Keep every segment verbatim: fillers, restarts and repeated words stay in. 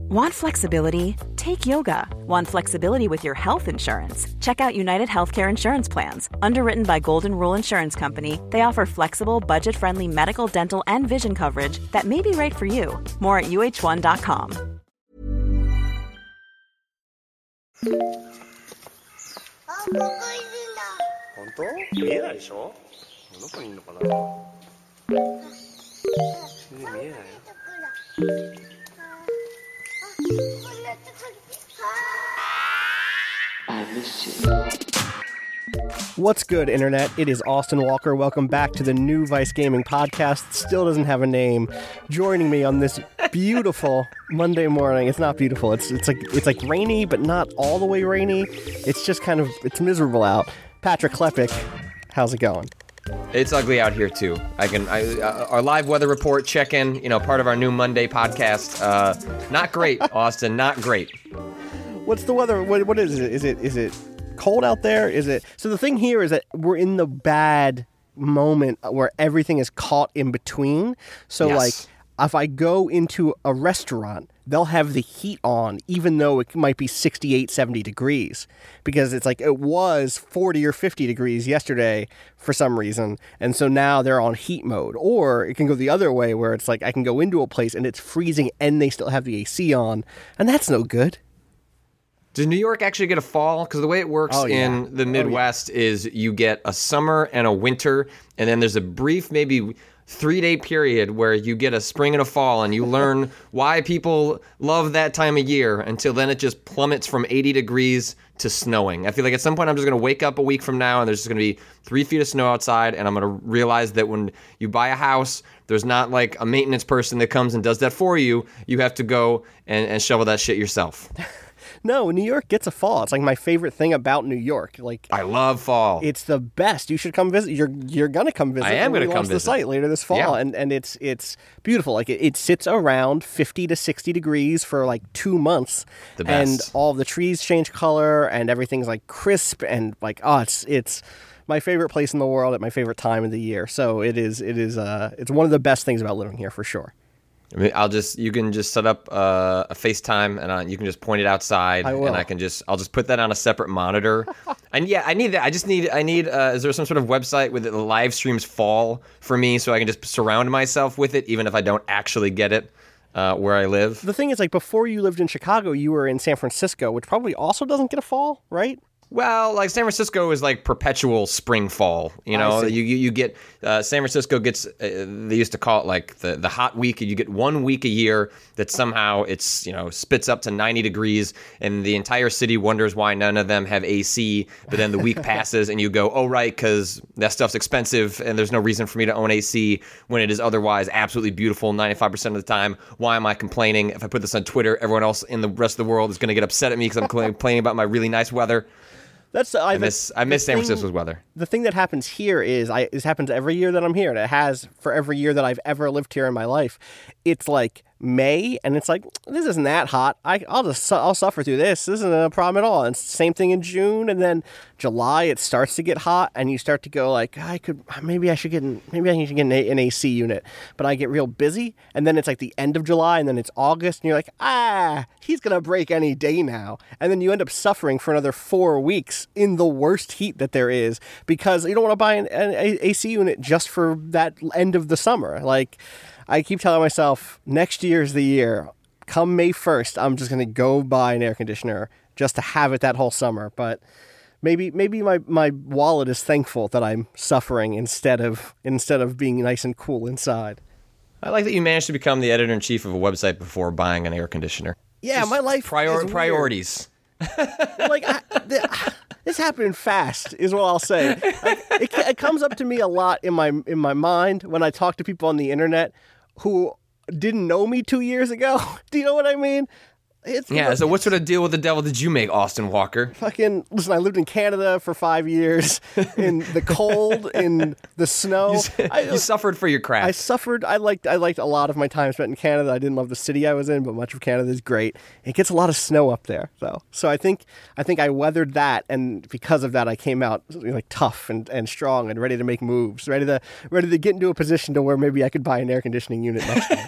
Want flexibility? Take yoga. Want flexibility with your health insurance? Check out United Healthcare Insurance Plans. Underwritten by Golden Rule Insurance Company, they offer flexible, budget-friendly medical, dental, and vision coverage that may be right for you. More at U H one dot com. 本当？見えないでしょ？どこにいるのかな？見えないよ。 What's good, Internet? It is Austin Walker. Welcome back to the new Vice Gaming podcast. It still doesn't have a name. Joining me on this beautiful Monday morning. It's not beautiful. It's it's like it's like rainy, but not all the way rainy. It's just kind of it's miserable out. Patrick Klepek, how's it going? It's ugly out here too. I can I, uh, our live weather report check-in. You know, part of our new Monday podcast. Uh, not great, Austin. Not great. What's the weather? What what is it? Is it is it cold out there? Is it? So the thing here is that we're in the bad moment where everything is caught in between. So Yes. like if I go into a restaurant, they'll have the heat on even though it might be sixty-eight, seventy degrees, because it's like it was forty or fifty degrees yesterday for some reason. And so now they're on heat mode. Or it can go the other way where it's like I can go into a place and it's freezing and they still have the A C on, and that's no good. Does New York actually get a fall? Because the way it works Oh, yeah. in the Midwest is you get a summer and a winter, and then there's a brief, maybe three-day period where you get a spring and a fall, and you learn why people love that time of year, until then it just plummets from eighty degrees to snowing. I feel like at some point I'm just going to wake up a week from now, and there's just going to be three feet of snow outside, and I'm going to realize that when you buy a house, there's not like a maintenance person that comes and does that for you. You have to go and, and shovel that shit yourself. No, New York gets a fall. It's like my favorite thing about New York. Like I love fall. it's the best. You should come visit. You're you're gonna come visit. I am when gonna we come launch the visit. site later this fall, Yeah. and and it's it's beautiful. Like it, it sits around fifty to sixty degrees for like two months, The and best. all the trees change color, and everything's like crisp and like oh, it's it's my favorite place in the world at my favorite time of the year. So it is it is uh it's one of the best things about living here for sure. I mean, I'll just you can just set up uh, a FaceTime and uh, you can just point it outside, I will. and I can just I'll just put that on a separate monitor. And yeah, I need that. I just need I need. Uh, is there some sort of website where the live streams fall for me so I can just surround myself with it, even if I don't actually get it uh, where I live? The thing is, like before you lived in Chicago, you were in San Francisco, which probably also doesn't get a fall, right? Well, like San Francisco is like perpetual spring fall. You know, see. you, you you get uh, San Francisco gets. Uh, they used to call it like the the hot week. You get one week a year that somehow it's you know spits up to ninety degrees, and the entire city wonders why none of them have A C. But then the week passes, and you go, oh right, because that stuff's expensive, and there's no reason for me to own A C when it is otherwise absolutely beautiful ninety-five percent of the time. Why am I complaining? If I put this on Twitter, everyone else in the rest of the world is going to get upset at me because I'm complaining about my really nice weather. That's I, I miss I miss San Francisco's weather. The thing that happens here is I this happens every year that I'm here, and it has for every year that I've ever lived here in my life. It's like May, and it's like this isn't that hot. I I'll just su- I'll suffer through this. This isn't a problem at all. And it's the same thing in June, and then July it starts to get hot, and you start to go like I could maybe I should get an, maybe I should get an, A- an A C unit, but I get real busy, and then it's like the end of July, and then it's August, and you're like ah he's gonna break any day now, and then you end up suffering for another four weeks in the worst heat that there is because you don't want to buy an, an A C unit just for that end of the summer. Like I keep telling myself next year's the year. Come May first, I'm just going to go buy an air conditioner just to have it that whole summer. But maybe maybe my, my wallet is thankful that I'm suffering instead of instead of being nice and cool inside. I like that you managed to become the editor-in-chief of a website before buying an air conditioner. Yeah, Just my life prior- is weird. priorities. Like I, th- this happened fast is what I'll say. Like, it, it comes up to me a lot in my in my mind when I talk to people on the internet who didn't know me two years ago. Do you know what I mean? It's Yeah, so what sort of deal with the devil did you make, Austin Walker? fucking listen. I lived in Canada for five years in the cold, in the snow. I, You suffered for your I craft. suffered. I liked. I liked a lot of my time spent in Canada. I didn't love the city I was in, but much of Canada is great. It gets a lot of snow up there, though. So I think I think I weathered that, and because of that, I came out you know, like tough and, and strong and ready to make moves, ready to ready to get into a position to where maybe I could buy an air conditioning unit next year.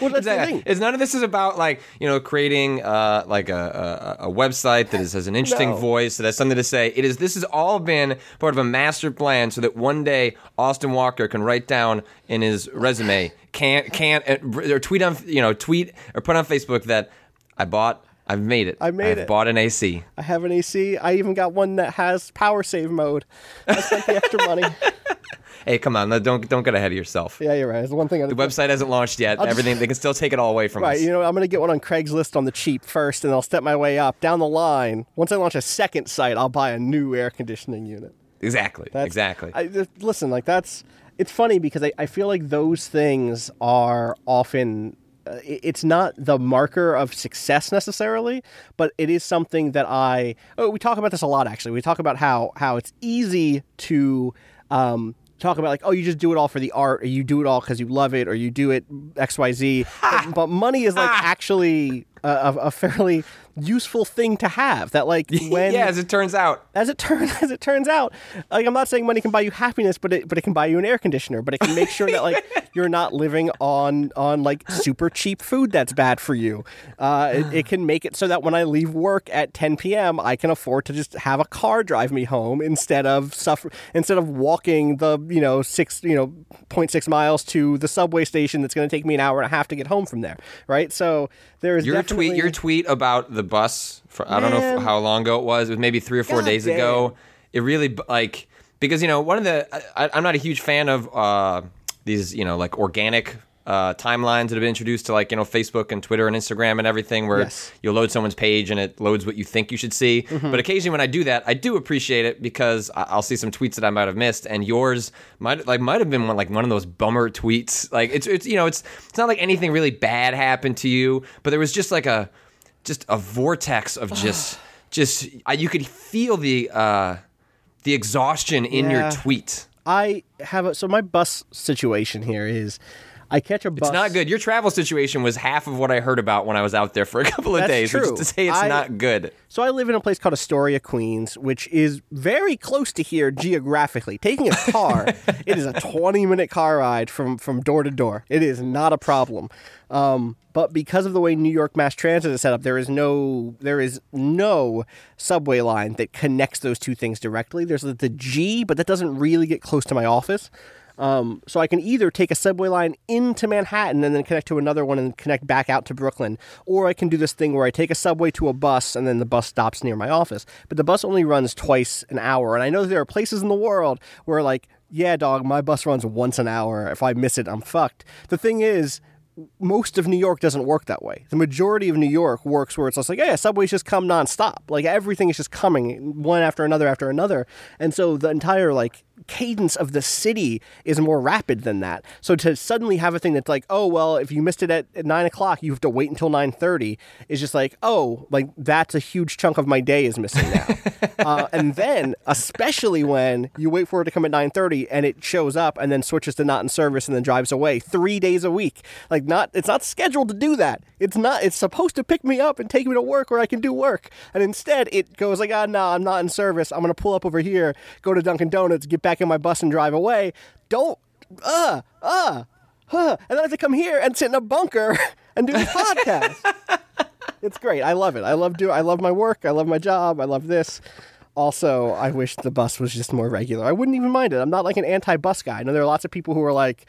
Well, that's the exactly. thing. It's none of this is about like you know creating uh, like a, a a website that is, has an interesting No. voice that has something to say. It is. This has all been part of a master plan so that one day Austin Walker can write down in his resume can't can't or tweet on you know tweet or put on Facebook that I bought. I've made it. I made I've it. bought an A C. I have an A C. I even got one that has power save mode. I spent the extra money. Hey, come on! Don't don't get ahead of yourself. Yeah, you're right. It's the one thing. I The website hasn't launched yet. just- Everything they can still take it all away from Right, us. you know, I'm going to get one on Craigslist on the cheap first, and I'll step my way up. Down the line, once I launch a second site, I'll buy a new air conditioning unit. Exactly. That's, exactly. I, th- listen, like that's. It's funny because I, I feel like those things are often. Uh, it- it's not the marker of success necessarily, but it is something that I. Oh, we talk about this a lot. Actually, we talk about how how it's easy to. Um, talk about like, oh, you just do it all for the art, or you do it all because you love it, or you do it X Y Z. but, but money is like actually a, a a fairly useful thing to have. That like when yeah, as it turns out. as it turns as it turns out, like I'm not saying money can buy you happiness, but it but it can buy you an air conditioner. But it can make sure that like you're not living on on like super cheap food that's bad for you. Uh, it, it can make it so that when I leave work at ten p.m., I can afford to just have a car drive me home instead of suffer instead of walking the you know six you know zero point six miles to the subway station that's going to take me an hour and a half to get home from there. Right, so there is Your definitely... tweet, your tweet about the bus. For, I don't know Man. if, how long ago it was. It was maybe three or four God days damn. ago. It really like because you know one of the I, I'm not a huge fan of uh, these you know like organic uh, timelines that have been introduced to like you know Facebook and Twitter and Instagram and everything where Yes. you load someone's page and it loads what you think you should see. Mm-hmm. But occasionally when I do that, I do appreciate it because I- I'll see some tweets that I might have missed, and yours might like might have been one like one of those bummer tweets. Like it's it's you know it's it's not like anything really bad happened to you, but there was just like a just a vortex of just just uh, you could feel the uh, the exhaustion in your Yeah. tweet. I have a, so my bus situation here is I catch a bus. It's not good. Your travel situation was half of what I heard about when I was out there for a couple of That's days, which true. is to say it's I- not good. So I live in a place called Astoria, Queens, which is very close to here geographically. Taking a car, it is a twenty-minute car ride from, from door to door. It is not a problem. Um, but because of the way New York Mass Transit is set up, there is no there is no subway line that connects those two things directly. There's the G, but that doesn't really get close to my office. Um, so I can either take a subway line into Manhattan and then connect to another one and connect back out to Brooklyn, or I can do this thing where I take a subway to a bus and then the bus stops near my office. But the bus only runs twice an hour, and I know there are places in the world where like, yeah, dog, my bus runs once an hour. If I miss it, I'm fucked. The thing is, most of New York doesn't work that way. The majority of New York works where it's just like, yeah, subways just come nonstop. Like everything is just coming one after another after another. And so the entire like cadence of the city is more rapid than that. So to suddenly have a thing that's like, oh, well, if you missed it at, at nine o'clock, you have to wait until nine thirty is just like, oh, like that's a huge chunk of my day is missing now. uh, and then, especially when you wait for it to come at nine thirty and it shows up and then switches to not in service and then drives away three days a week. Like not, it's not scheduled to do that. It's not, it's supposed to pick me up and take me to work where I can do work. And instead it goes like, ah, no, I'm not in service. I'm going to pull up over here, go to Dunkin' Donuts, get back in my bus and drive away. Don't, uh, uh, huh. And then I have to come here and sit in a bunker and do this podcast. It's great. I love it. I love do. I love my work. I love my job. I love this. Also, I wish the bus was just more regular. I wouldn't even mind it. I'm not like an anti-bus guy. I know there are lots of people who are like,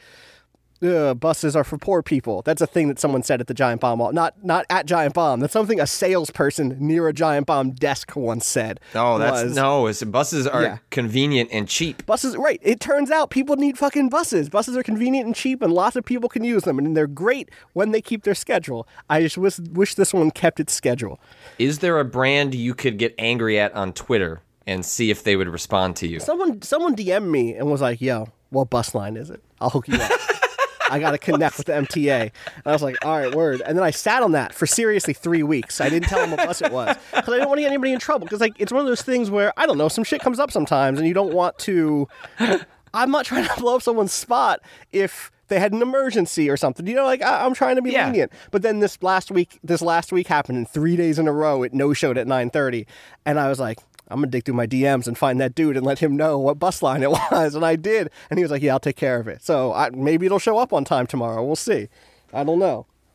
Ugh, buses are for poor people. That's a thing that someone said at the Giant Bomb. Not not at Giant Bomb. That's something a salesperson near a Giant Bomb desk once said. No, that's was, no. It's, buses are Yeah. convenient and cheap. Buses, right. It turns out people need fucking buses. Buses are convenient and cheap, and lots of people can use them, and they're great when they keep their schedule. I just wish, wish this one kept its schedule. Is there a brand you could get angry at on Twitter and see if they would respond to you? Someone someone D M'd me and was like, yo, what bus line is it? I'll hook you up. I got to connect with the M T A. And I was like, all right, word. And then I sat on that for seriously three weeks. I didn't tell them what bus it was because I didn't want to get anybody in trouble. Because like it's one of those things where, I don't know, some shit comes up sometimes and you don't want to... I'm not trying to blow up someone's spot if they had an emergency or something. You know, like I, I'm trying to be Yeah. lenient. But then this last week, this last week happened, and three days in a row, it no-showed at nine thirty. And I was like, I'm going to dig through my D Ms and find that dude and let him know what bus line it was. And I did. And he was like, yeah, I'll take care of it. So I, maybe it'll show up on time tomorrow. We'll see. I don't know.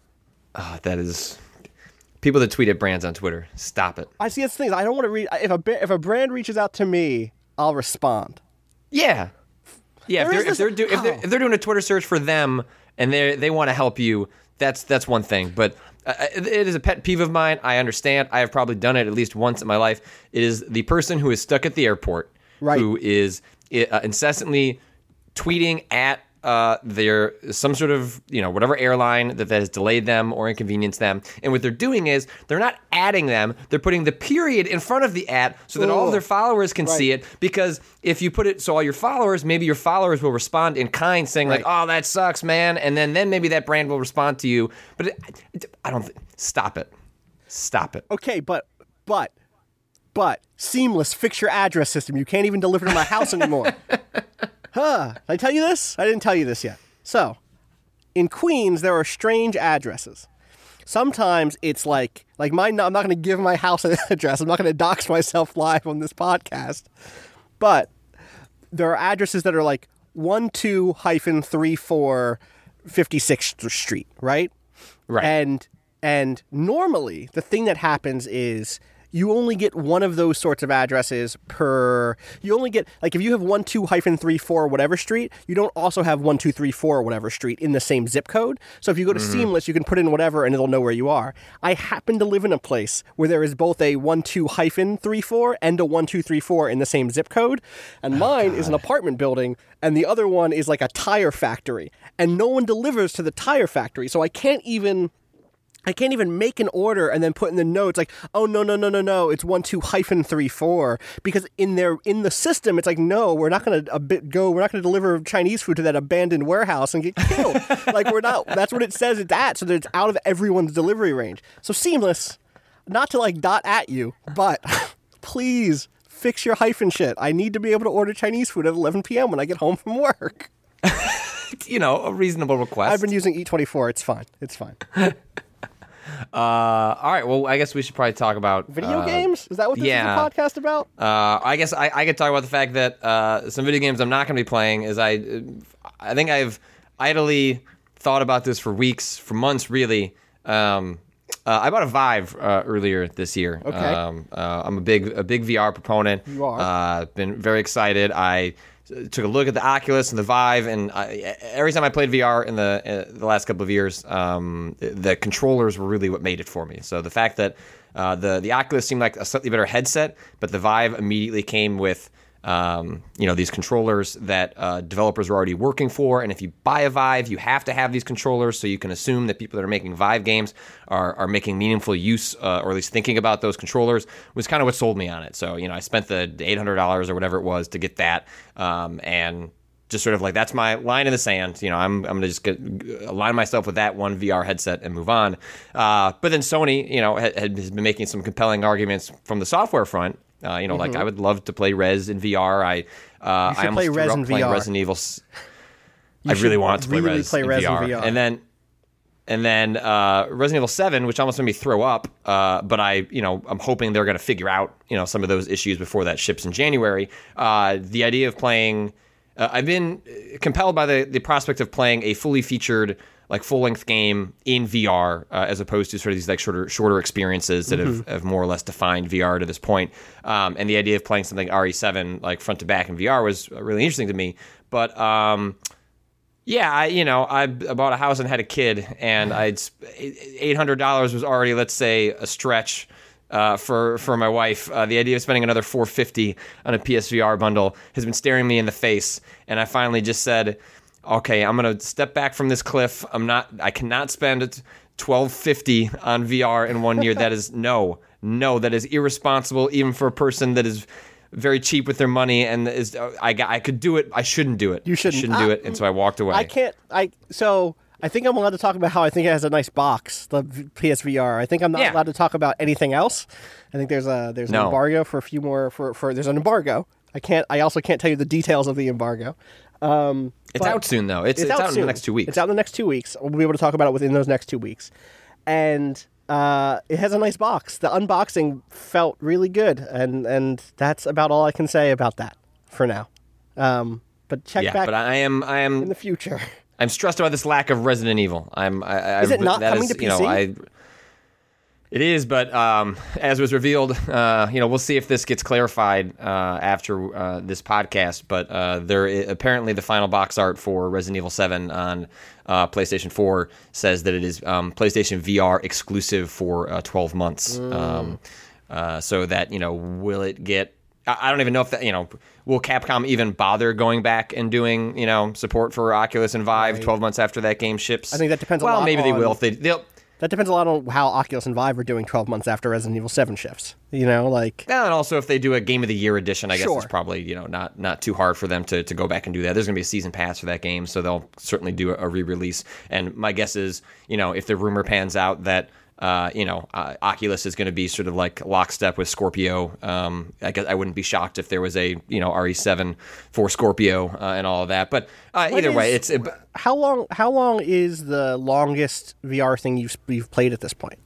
Uh, that is people that tweet at brands on Twitter. Stop it. I see it's things I don't want to read. If a ba- if a brand reaches out to me, I'll respond. Yeah, yeah. There If is they're, if, this- they're do, if they're if they're doing a Twitter search for them and they they want to help you, that's that's one thing. But uh, it it is a pet peeve of mine. I understand. I have probably done it at least once in my life. It is the person who is stuck at the airport, Right. who is uh, incessantly tweeting at uh, their some sort of, you know, whatever airline that, that has delayed them or inconvenienced them. And what they're doing is they're not adding them. They're putting the period in front of the at so that all of their followers can see it. Because if you put it so all your followers, maybe your followers will respond in kind saying like, oh, that sucks, man. And then, then maybe that brand will respond to you. But it, it, I don't th- stop it. Stop it. Okay, but but but Seamless, fix your address system. You can't even deliver to my house anymore. Huh. Did I tell you this? I didn't tell you this yet. So, in Queens, there are strange addresses. Sometimes it's like, like my, I'm not going to give my house an address. I'm not going to dox myself live on this podcast. But there are addresses that are like one two hyphen three four fifty-sixth Street, right? Right. And and normally the thing that happens is you only get one of those sorts of addresses per. You only get, like, if you have one two hyphen three four whatever street, you don't also have one two three four whatever street in the same zip code. So if you go to Seamless, you can put in whatever and it'll know where you are. I happen to live in a place where there is both a one two hyphen three four and a one two three four in the same zip code, and mine is an apartment building, and the other one is like a tire factory, and no one delivers to the tire factory, so I can't even. I can't even make an order and then put in the notes like, oh, no, no, no, no, no, it's one two hyphen three four, because in their in the system it's like, no, we're not going to go, we're not going to deliver Chinese food to that abandoned warehouse and get killed. Like, we're not. That's what it says it's at, so that it's out of everyone's delivery range. So Seamless, not to like dot at you, but please fix your hyphen shit. I need to be able to order Chinese food at eleven p.m. when I get home from work. You know, a reasonable request. I've been using Eat twenty-four. It's fine. It's fine. Uh, all right. Well, I guess we should probably talk about Video uh, games? Is that what this yeah. is a podcast about? Uh, I guess I, I could talk about the fact that uh, some video games I'm not going to be playing is I, I think I've idly thought about this for weeks, for months, really. Um, uh, I bought a Vive uh, earlier this year. Okay. Um, uh, I'm a big a big V R proponent. You are. Uh, been very excited. I took a look at the Oculus and the Vive, and I, every time I played V R in the in the last couple of years, um, the controllers were really what made it for me. So the fact that uh, the the Oculus seemed like a slightly better headset, but the Vive immediately came with um, you know these controllers that uh, developers were already working for. And if you buy a Vive, you have to have these controllers, so you can assume that people that are making Vive games are are making meaningful use, uh, or at least thinking about those controllers. Was kind of what sold me on it. So you know, I spent the eight hundred dollars or whatever it was to get that. Um, and just sort of like, that's my line in the sand. You know, I'm I'm gonna just get, align myself with that one V R headset and move on. Uh, but then Sony, you know, had, had been making some compelling arguments from the software front. Uh, you know, mm-hmm. like I would love to play Rez in V R. I uh, I almost play threw Rez up in playing V R. Resident Evil. You I really want to play really Rez, play in, Rez V R. in V R. And then and then uh, Resident Evil seven, which almost made me throw up. Uh, but I, you know, I'm hoping they're going to figure out, you know, some of those issues before that ships in January. Uh, the idea of playing, uh, I've been compelled by the the prospect of playing a fully featured, like full length game in V R, uh, as opposed to sort of these like shorter shorter experiences that mm-hmm. have, have more or less defined V R to this point. Um, and the idea of playing something R E seven like front to back in V R was really interesting to me. But um, yeah, I you know I bought a house and had a kid, and I'd eight hundred dollars was already, let's say, a stretch. Uh, for for my wife, uh, the idea of spending another four hundred fifty dollars on a P S V R bundle has been staring me in the face, and I finally just said, okay, I'm gonna step back from this cliff. I'm not. I cannot spend twelve fifty on V R in one year. That is no, no. That is irresponsible, even for a person that is very cheap with their money and is. I I could do it. I shouldn't do it. You shouldn't, I shouldn't do it. And so I walked away. I can't. I so. I think I'm allowed to talk about how I think it has a nice box, the P S V R. I think I'm not yeah. allowed to talk about anything else. I think there's a there's an no. embargo for a few more for, for there's an embargo. I can't. I also can't tell you the details of the embargo. Um, it's out soon though. It's it's, it's out, out in soon. the next two weeks. It's out in the next two weeks. We'll be able to talk about it within those next two weeks. And uh, it has a nice box. The unboxing felt really good, and and that's about all I can say about that for now. Um, but check yeah, back but I am I am in the future. I'm stressed about this lack of Resident Evil. I'm. I, I, Is it not that coming is, to P C? You know, I, it is, but um, as was revealed, uh, you know, we'll see if this gets clarified uh, after uh, this podcast. But uh, there, is, apparently, the final box art for Resident Evil seven on uh, PlayStation four says that it is um, PlayStation V R exclusive for uh, twelve months. Mm. Um, uh, so that you know, will it get? I don't even know if that, you know, will Capcom even bother going back and doing, you know, support for Oculus and Vive right. twelve months after that game ships? I think that depends a well, lot. Well, maybe on, they will. If they, they'll. That depends a lot on how Oculus and Vive are doing twelve months after Resident Evil seven shifts. You know, like. Yeah, and also if they do a Game of the Year edition, I guess sure. it's probably, you know, not not too hard for them to, to go back and do that. There's going to be a season pass for that game, so they'll certainly do a, a re-release. And my guess is, you know, if the rumor pans out that. Uh, you know, uh, Oculus is going to be sort of like lockstep with Scorpio. Um, I guess I wouldn't be shocked if there was a you know R E seven for Scorpio uh, and all of that. But uh, either is, way, it's it, how long. How long is the longest V R thing you've you've played at this point?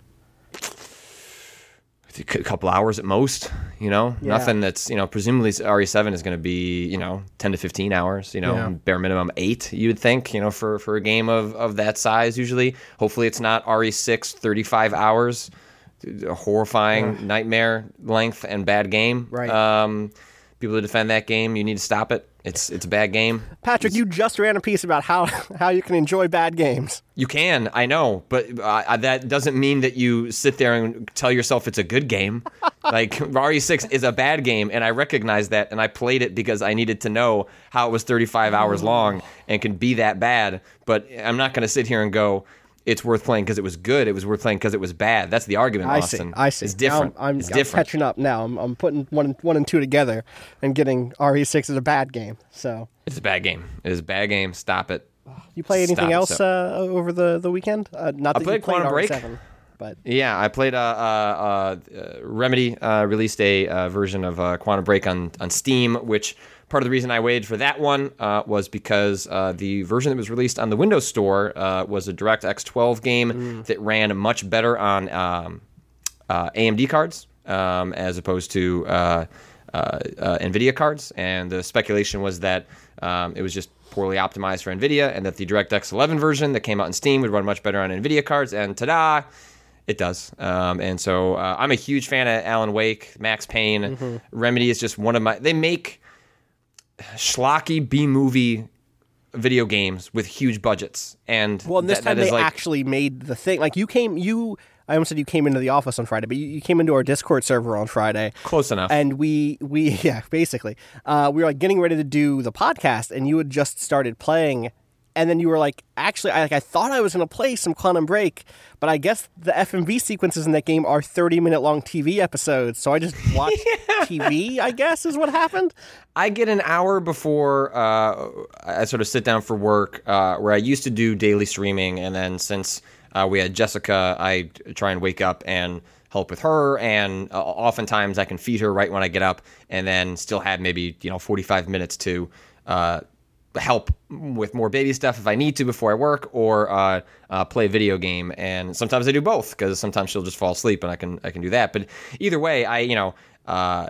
A couple hours at most. You know, yeah. Nothing that's you know presumably R E seven is going to be you know ten to fifteen hours. You know, yeah. bare minimum eight. You would think you know for, for a game of, of that size. Usually, hopefully, it's not R E six thirty-five hours. A horrifying yeah. nightmare length and bad game. Right. Um, people who defend that game, you need to stop it. It's it's a bad game. Patrick, it's, you just ran a piece about how, how you can enjoy bad games. You can, I know, but uh, that doesn't mean that you sit there and tell yourself it's a good game. Like, R E six is a bad game, and I recognize that, and I played it because I needed to know how it was thirty-five hours long and can be that bad, but I'm not going to sit here and go, it's worth playing because it was good. It was worth playing because it was bad. That's the argument, I Austin. see. I see. It's different. Now I'm, I'm, it's I'm different. catching up now. I'm, I'm putting one and, one and two together and getting R E six as a bad game. So it's a bad game. It is a bad game. Stop it. You play anything Stop else it, so. uh, over the, the weekend? Uh, not that I played you played Quantum Break. R E seven, but yeah, I played. Uh, uh, uh, Remedy uh, released a uh, version of uh, Quantum Break on on Steam, which. Part of the reason I waited for that one uh, was because uh, the version that was released on the Windows Store uh, was a DirectX twelve game mm. that ran much better on um, uh, A M D cards um, as opposed to uh, uh, uh, NVIDIA cards. And the speculation was that um, it was just poorly optimized for NVIDIA and that the DirectX eleven version that came out in Steam would run much better on NVIDIA cards. And ta-da! It does. Um, and so uh, I'm a huge fan of Alan Wake, Max Payne. Mm-hmm. Remedy is just one of my... They make... schlocky B-movie video games with huge budgets, and well, and this that, time that they like, actually made the thing. Like you came, you I almost said you came into the office on Friday, but you, you came into our Discord server on Friday. Close enough. And we we yeah, basically, uh, we were like getting ready to do the podcast, and you had just started playing. And then you were like, actually, I like I thought I was going to play some Quantum Break, but I guess the F M V sequences in that game are thirty-minute-long T V episodes, so I just watched yeah. T V, I guess, is what happened. I get an hour before uh, I sort of sit down for work, uh, where I used to do daily streaming, and then since uh, we had Jessica, I try and wake up and help with her, and uh, oftentimes I can feed her right when I get up, and then still have maybe, you know, forty-five minutes to... Uh, help with more baby stuff if I need to before I work, or uh, uh, play a video game. And sometimes I do both, because sometimes she'll just fall asleep and I can I can do that. But either way, I you know uh,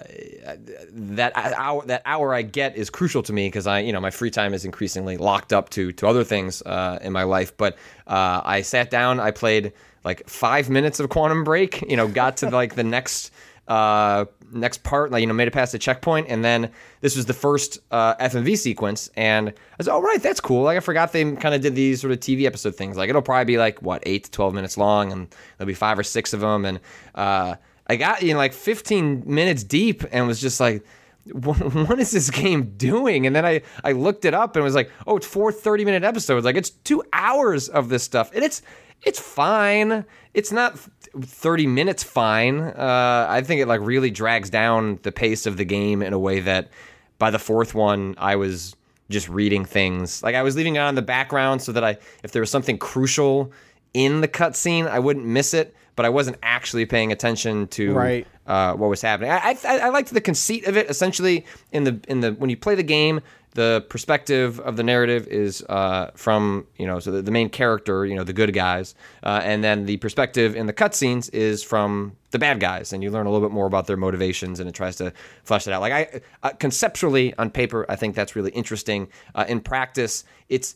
that hour that hour I get is crucial to me, because I you know my free time is increasingly locked up to to other things uh, in my life. But uh, I sat down, I played like five minutes of Quantum Break. You know, got to like the next. Uh, next part, like, you know, made it past the checkpoint, and then this was the first uh, F M V sequence, and I was, oh, right, that's cool. Like, I forgot they kind of did these sort of T V episode things. Like, it'll probably be like, what, eight to twelve minutes long, and there'll be five or six of them, and uh, I got, you know, like fifteen minutes deep, and was just like, what is this game doing? And then I, I looked it up, and was like, oh, it's four thirty-minute episodes. Like, it's two hours of this stuff, and it's it's fine. It's not thirty minutes fine. Uh, I think it like really drags down the pace of the game in a way that by the fourth one, I was just reading things. Like, I was leaving it on in the background so that I, if there was something crucial in the cutscene, I wouldn't miss it, but I wasn't actually paying attention to right. uh, what was happening. I, I I liked the conceit of it. Essentially, in the in the when you play the game, the perspective of the narrative is uh, from, you know, so the, the main character, you know, the good guys, uh, and then the perspective in the cutscenes is from the bad guys, and you learn a little bit more about their motivations, and it tries to flesh it out. Like, I uh, conceptually on paper, I think that's really interesting. Uh, in practice, it's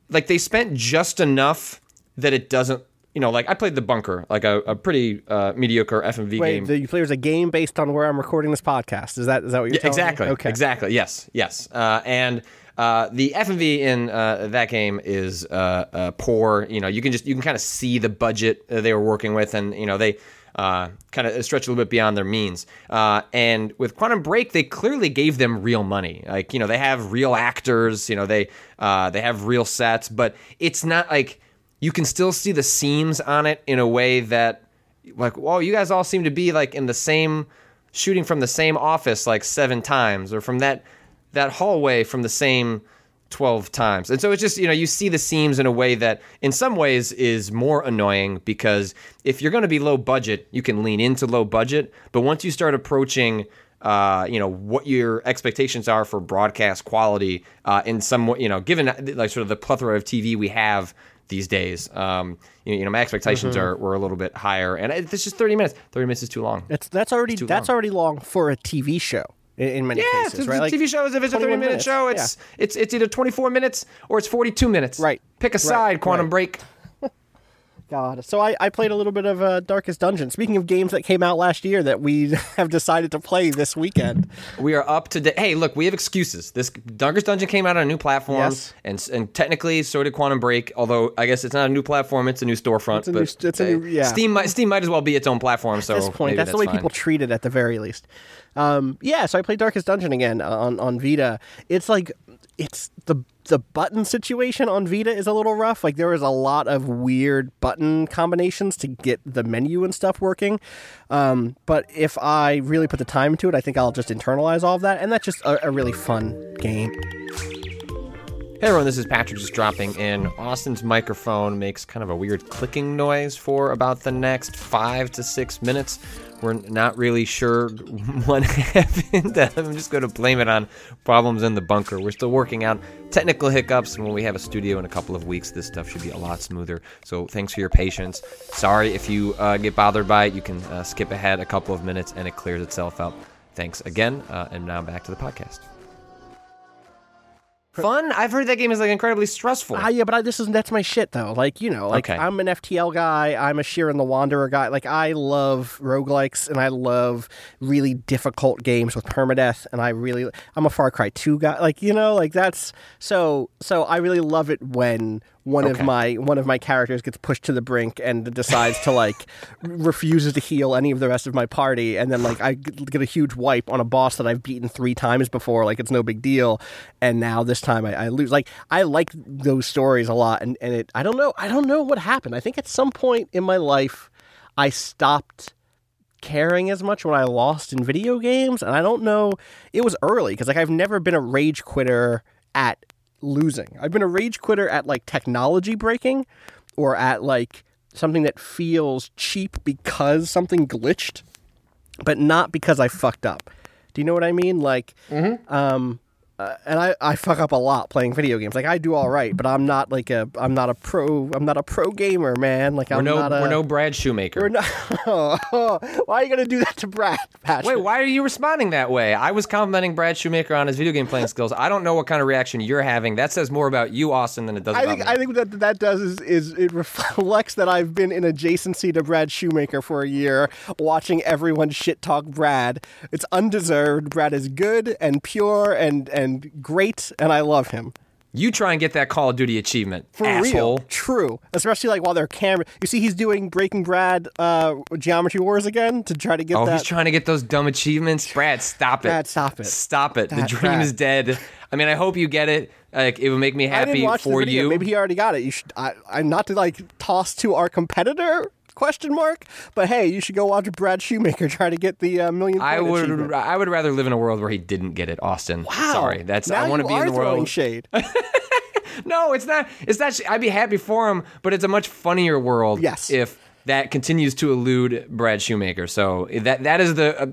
like they spent just enough that it doesn't, you know, like I played The Bunker, like a, a pretty uh, mediocre F M V Wait, game. the, you play there's a game based on where I'm recording this podcast. Is that is that what you're Yeah, telling exactly. me? Okay. Exactly. Yes. Yes. Uh, and uh, the F M V in uh, that game is uh, uh, poor. You know, you can just you can kind of see the budget uh, they were working with, and you know they uh, kind of stretch a little bit beyond their means. Uh, and with Quantum Break, they clearly gave them real money. Like you know, they have real actors. You know, they uh, they have real sets, but it's not like you can still see the seams on it in a way that like, whoa, you guys all seem to be like in the same shooting from the same office like seven times, or from that that hallway from the same twelve times. And so it's just, you know, you see the seams in a way that in some ways is more annoying, because if you're going to be low budget, you can lean into low budget. But once you start approaching, uh, you know, what your expectations are for broadcast quality uh, in some, you know, given like sort of the plethora of T V we have these days, um, you know, my expectations mm-hmm. are were a little bit higher. And it's just thirty minutes. thirty minutes is too long. It's, that's already that's long. already long for a T V show. In many yeah, cases, it's, right? Like T V shows, if it's a thirty-minute minutes. show, it's, yeah. it's it's either twenty-four minutes or it's forty-two minutes. Right. Pick a side, right. Quantum right. Break. God. So I, I played a little bit of uh, Darkest Dungeon. Speaking of games that came out last year that we have decided to play this weekend. We are up to date. Hey, look, we have excuses. This Darkest Dungeon came out on a new platform, yes. and and technically so did Quantum Break, although I guess it's not a new platform, it's a new storefront. It's a but new, it's a new, yeah. Steam, might, Steam might as well be its own platform. So At this point, that's, that's the way fine. people treat it at the very least. Um, yeah, so I played Darkest Dungeon again on, on Vita. It's like, it's the the button situation on Vita is a little rough. Like there is a lot of weird button combinations to get the menu and stuff working. Um, but if I really put the time into it, I think I'll just internalize all of that. And that's just a, a really fun game. Hey everyone, this is Patrick just dropping in. Austin's microphone makes kind of a weird clicking noise for about the next five to six minutes. We're not really sure what happened. I'm just going to blame it on problems in the bunker. We're still working out technical hiccups, and when we have a studio in a couple of weeks, this stuff should be a lot smoother. So thanks for your patience. Sorry if you uh, get bothered by it. You can uh, skip ahead a couple of minutes, and it clears itself out. Thanks again, uh, and now back to the podcast. Fun? I've heard that game is like incredibly stressful. Ah, yeah, but I, this is that's my shit though. Like you know, like okay. I'm an F T L guy. I'm a Sheeran the Wanderer guy. Like I love roguelikes and I love really difficult games with permadeath. And I really, I'm a Far Cry two guy. Like you know, like that's so. So I really love it when one okay. of my one of my characters gets pushed to the brink and decides to like refuses to heal any of the rest of my party, and then like I get a huge wipe on a boss that I've beaten three times before. Like it's no big deal, and now this time I, I lose. Like I like those stories a lot, and, and it I don't know I don't know what happened. I think at some point in my life I stopped caring as much when I lost in video games, and I don't know. It was early because like I've never been a rage quitter at losing. I've been a rage quitter at like technology breaking or at like something that feels cheap because something glitched, but not because I fucked up. Do you know what I mean? Like, mm-hmm. um, uh, and I, I fuck up a lot playing video games. Like I do all right, but I'm not like a I'm not a pro I'm not a pro gamer, man. Like I'm we're no not a, we're no Brad Shoemaker. We're not, oh, oh, why are you gonna do that to Brad, Patrick? Wait, why are you responding that way? I was complimenting Brad Shoemaker on his video game playing skills. I don't know what kind of reaction you're having. That says more about you, Austin, than it does I about think me. I think that that does is, is it reflects that I've been in adjacency to Brad Shoemaker for a year, watching everyone shit talk Brad. It's undeserved. Brad is good and pure and and great. And I love him. You try and get that Call of Duty achievement, For asshole. real. True. Especially like while they're camera. You see he's doing Breaking Brad uh, Geometry Wars again to try to get oh, that. Oh, he's trying to get those dumb achievements? Brad, stop it. Brad, stop it. Stop it. Brad, the dream Brad. is dead. I mean, I hope you get it. Like, it would make me I didn't happy watch for the video. you. Maybe he already got it. You should. I, I'm not to like toss to our competitor. Question mark. But hey, you should go watch Brad Shoemaker try to get the uh, million. I would. Achievement. I would rather live in a world where he didn't get it, Austin. Wow. Sorry, that's. Now I want to you be are in the throwing world. Shade. No, it's not. It's not. I'd be happy for him, but it's a much funnier world. Yes. If that continues to elude Brad Shoemaker. So that that is the uh,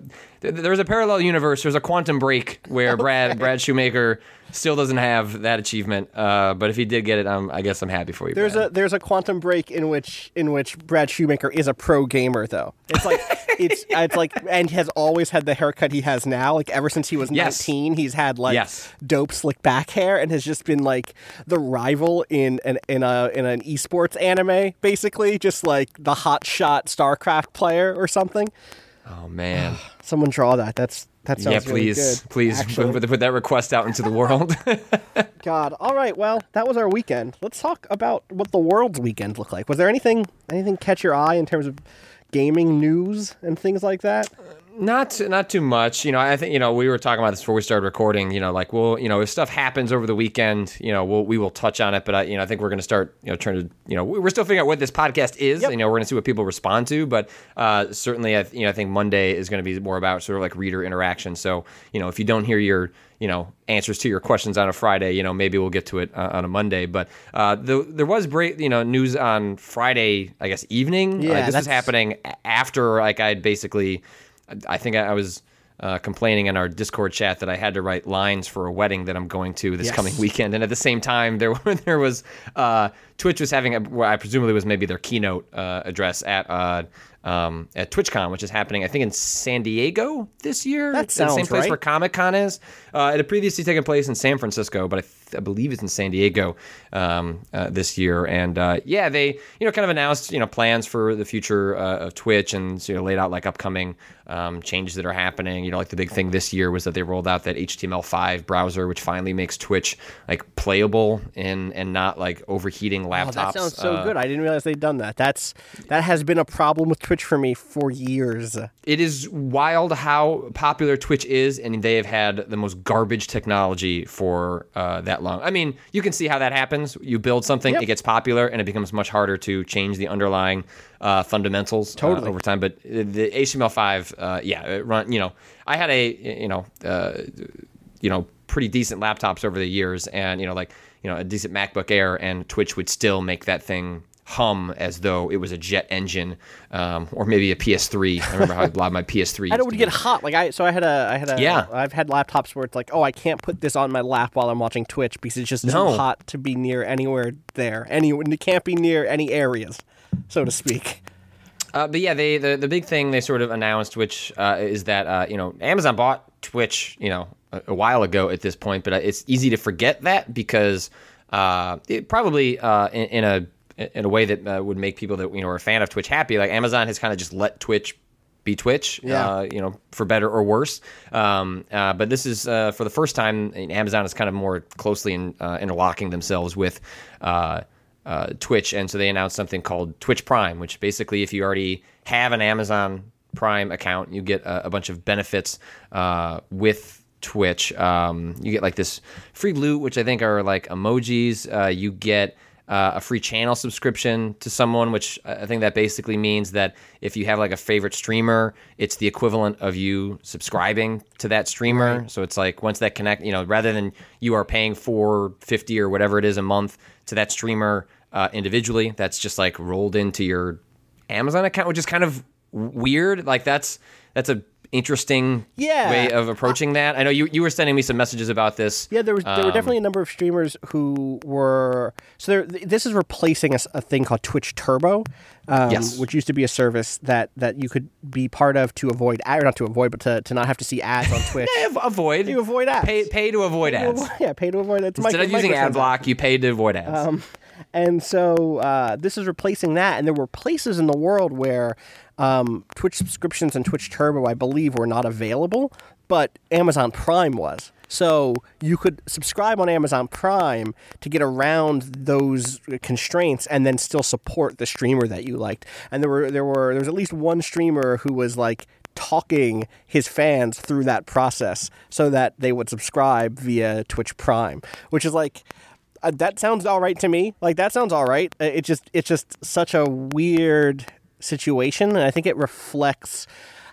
th- there's a parallel universe. There's a quantum break where Brad okay. Brad Shoemaker still doesn't have that achievement. Uh, but if he did get it, um, I guess I'm happy for you. There's Brad. a there's a quantum break in which in which Brad Shoemaker is a pro gamer though. It's like it's it's like and has always had the haircut he has now. Like ever since he was yes. nineteen, he's had like yes. dope slick back hair and has just been like the rival in an in a in an esports anime, basically, just like the hot shot StarCraft player or something. Oh man. Someone draw that. That's That sounds yeah, please, really good, please put, put that request out into the world. God. All right. Well, that was our weekend. Let's talk about what the world's weekend looked like. Was there anything anything catch your eye in terms of gaming news and things like that? Not not too much. You know, I think, you know, we were talking about this before we started recording, you know, like, well, you know, if stuff happens over the weekend, you know, we'll, we will touch on it. But, I, you know, I think we're going to start, you know, trying to, you know, we're still figuring out what this podcast is. Yep. You know, we're going to see what people respond to. But uh, certainly, I, you know, I think Monday is going to be more about sort of like reader interaction. So, you know, if you don't hear your, you know, answers to your questions on a Friday, you know, maybe we'll get to it uh, on a Monday. But uh, the, there was break, you know, news on Friday, I guess, evening. Yeah, uh, this that's... was happening after, like, I'd basically... I think I was uh, complaining in our Discord chat that I had to write lines for a wedding that I'm going to this yes. coming weekend, and at the same time, there there was uh, Twitch was having a, what I presumably was maybe their keynote uh, address at uh, um, at TwitchCon, which is happening, I think, in San Diego this year. That sounds the same place right. where Comic-Con is. Uh, it had previously taken place in San Francisco, but I, th- I believe it's in San Diego um, uh, this year. And uh, yeah, they you know kind of announced you know plans for the future uh, of Twitch, and you know laid out like upcoming um, changes that are happening. You know, like the big thing this year was that they rolled out that H T M L five browser, which finally makes Twitch like playable and and not like overheating laptops. Oh, that sounds so uh, good. I didn't realize they'd done that. That's that has been a problem with Twitch for me for years. It is wild how popular Twitch is, and they have had the most garbage technology for uh, that long. I mean, you can see how that happens. You build something, yep. it gets popular, and it becomes much harder to change the underlying uh, fundamentals totally. uh, over time. But the H T M L five, uh, yeah, it run. You know, I had a you know, uh, you know, pretty decent laptops over the years, and you know, like you know, a decent MacBook Air, and Twitch would still make that thing hum as though it was a jet engine, um, or maybe a P S three. I remember how a lot of my P S three. And it would get hot. Like I, so I had a, I had a, yeah. I've had laptops where it's like, oh, I can't put this on my lap while I'm watching Twitch because it's just no. too hot to be near anywhere there. Any, it can't be near any areas, so to speak. Uh, but yeah, they the, the big thing they sort of announced, which uh, is that uh, you know Amazon bought Twitch, you know, a, a while ago at this point, but it's easy to forget that because uh, it probably uh, in, in a in a way that uh, would make people that you know are a fan of Twitch happy. Like Amazon has kind of just let Twitch be Twitch, yeah. uh, you know, for better or worse. Um, uh, but this is uh, for the first time, Amazon is kind of more closely in, uh, interlocking themselves with uh, uh, Twitch, and so they announced something called Twitch Prime, which basically, if you already have an Amazon Prime account, you get a, a bunch of benefits uh, with Twitch. Um, you get like this free loot, which I think are like emojis. Uh, you get Uh, a free channel subscription to someone, which I think that basically means that if you have like a favorite streamer, it's the equivalent of you subscribing to that streamer. Right. So it's like once that connect, you know, rather than you are paying four fifty or whatever it is a month to that streamer uh, individually, that's just like rolled into your Amazon account, which is kind of weird. Like that's that's a interesting yeah. way of approaching that. I know you, you were sending me some messages about this. Yeah, there was there um, were definitely a number of streamers who were so there, this is replacing a, a thing called Twitch Turbo, um, yes. which used to be a service that, that you could be part of to avoid or not to avoid, but to, to not have to see ads on Twitch. yeah, avoid. You avoid ads. Pay, pay to avoid ads. Yeah, pay to avoid ads. Instead Micro, of using ad block, you pay to avoid ads. Um, and so uh, this is replacing that. And there were places in the world where um, Twitch subscriptions and Twitch Turbo, I believe, were not available, but Amazon Prime was. So you could subscribe on Amazon Prime to get around those constraints and then still support the streamer that you liked. And there were there were there was at least one streamer who was like talking his fans through that process so that they would subscribe via Twitch Prime, which is like uh, that sounds all right to me. Like that sounds all right. It just it's just such a weird situation, and I think it reflects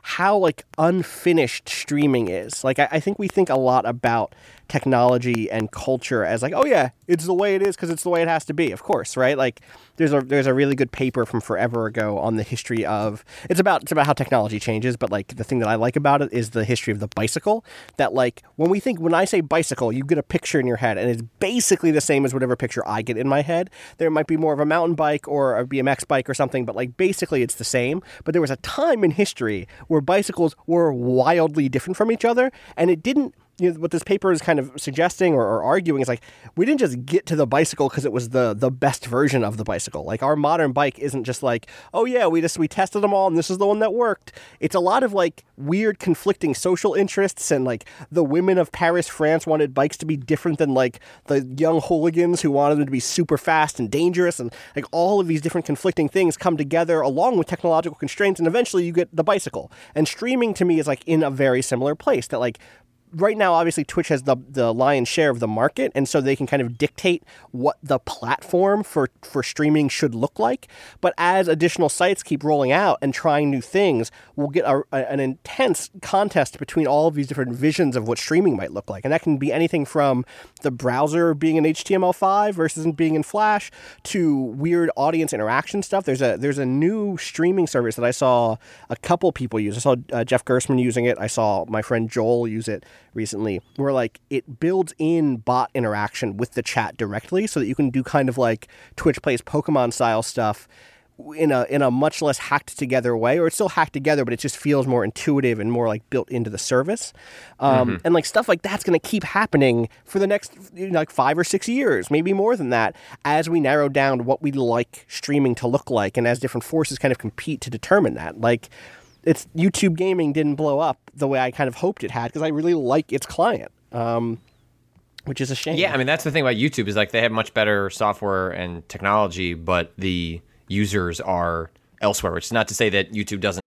how like unfinished streaming is. Like I, I think we think a lot about technology and culture as like, oh yeah, it's the way it is because it's the way it has to be. Of course, right? Like there's a there's a really good paper from forever ago on the history of it's about it's about how technology changes, but like the thing that I like about it is the history of the bicycle. That like when we think when I say bicycle, you get a picture in your head, and it's basically the same as whatever picture I get in my head. There might be more of a mountain bike or a B M X bike or something, but like basically it's the same. But there was a time in history where bicycles were wildly different from each other, and it didn't. You know, what this paper is kind of suggesting or, or arguing is like we didn't just get to the bicycle because it was the the best version of the bicycle. Like our modern bike isn't just like, oh yeah, we just we tested them all and this is the one that worked. It's a lot of like weird conflicting social interests, and like the women of Paris, France wanted bikes to be different than like the young hooligans who wanted them to be super fast and dangerous, and like all of these different conflicting things come together along with technological constraints, and eventually you get the bicycle. And streaming to me is like in a very similar place that like right now, obviously, Twitch has the the lion's share of the market, and so they can kind of dictate what the platform for, for streaming should look like. But as additional sites keep rolling out and trying new things, we'll get a, a, an intense contest between all of these different visions of what streaming might look like. And that can be anything from the browser being in H T M L five versus being in Flash to weird audience interaction stuff. There's a there's a new streaming service that I saw a couple people use. I saw uh, Jeff Gersman using it. I saw my friend Joel use it recently, where like it builds in bot interaction with the chat directly so that you can do kind of like Twitch plays Pokemon style stuff in a in a much less hacked together way, or it's still hacked together, but it just feels more intuitive and more like built into the service. Um, mm-hmm. And like stuff like that's going to keep happening for the next you know, like five or six years, maybe more than that, as we narrow down what we'd like streaming to look like, and as different forces kind of compete to determine that. Like, it's YouTube gaming didn't blow up the way I kind of hoped it had because I really like its client, um, which is a shame. Yeah, I mean, that's the thing about YouTube is like they have much better software and technology, but the users are elsewhere, which is not to say that YouTube doesn't.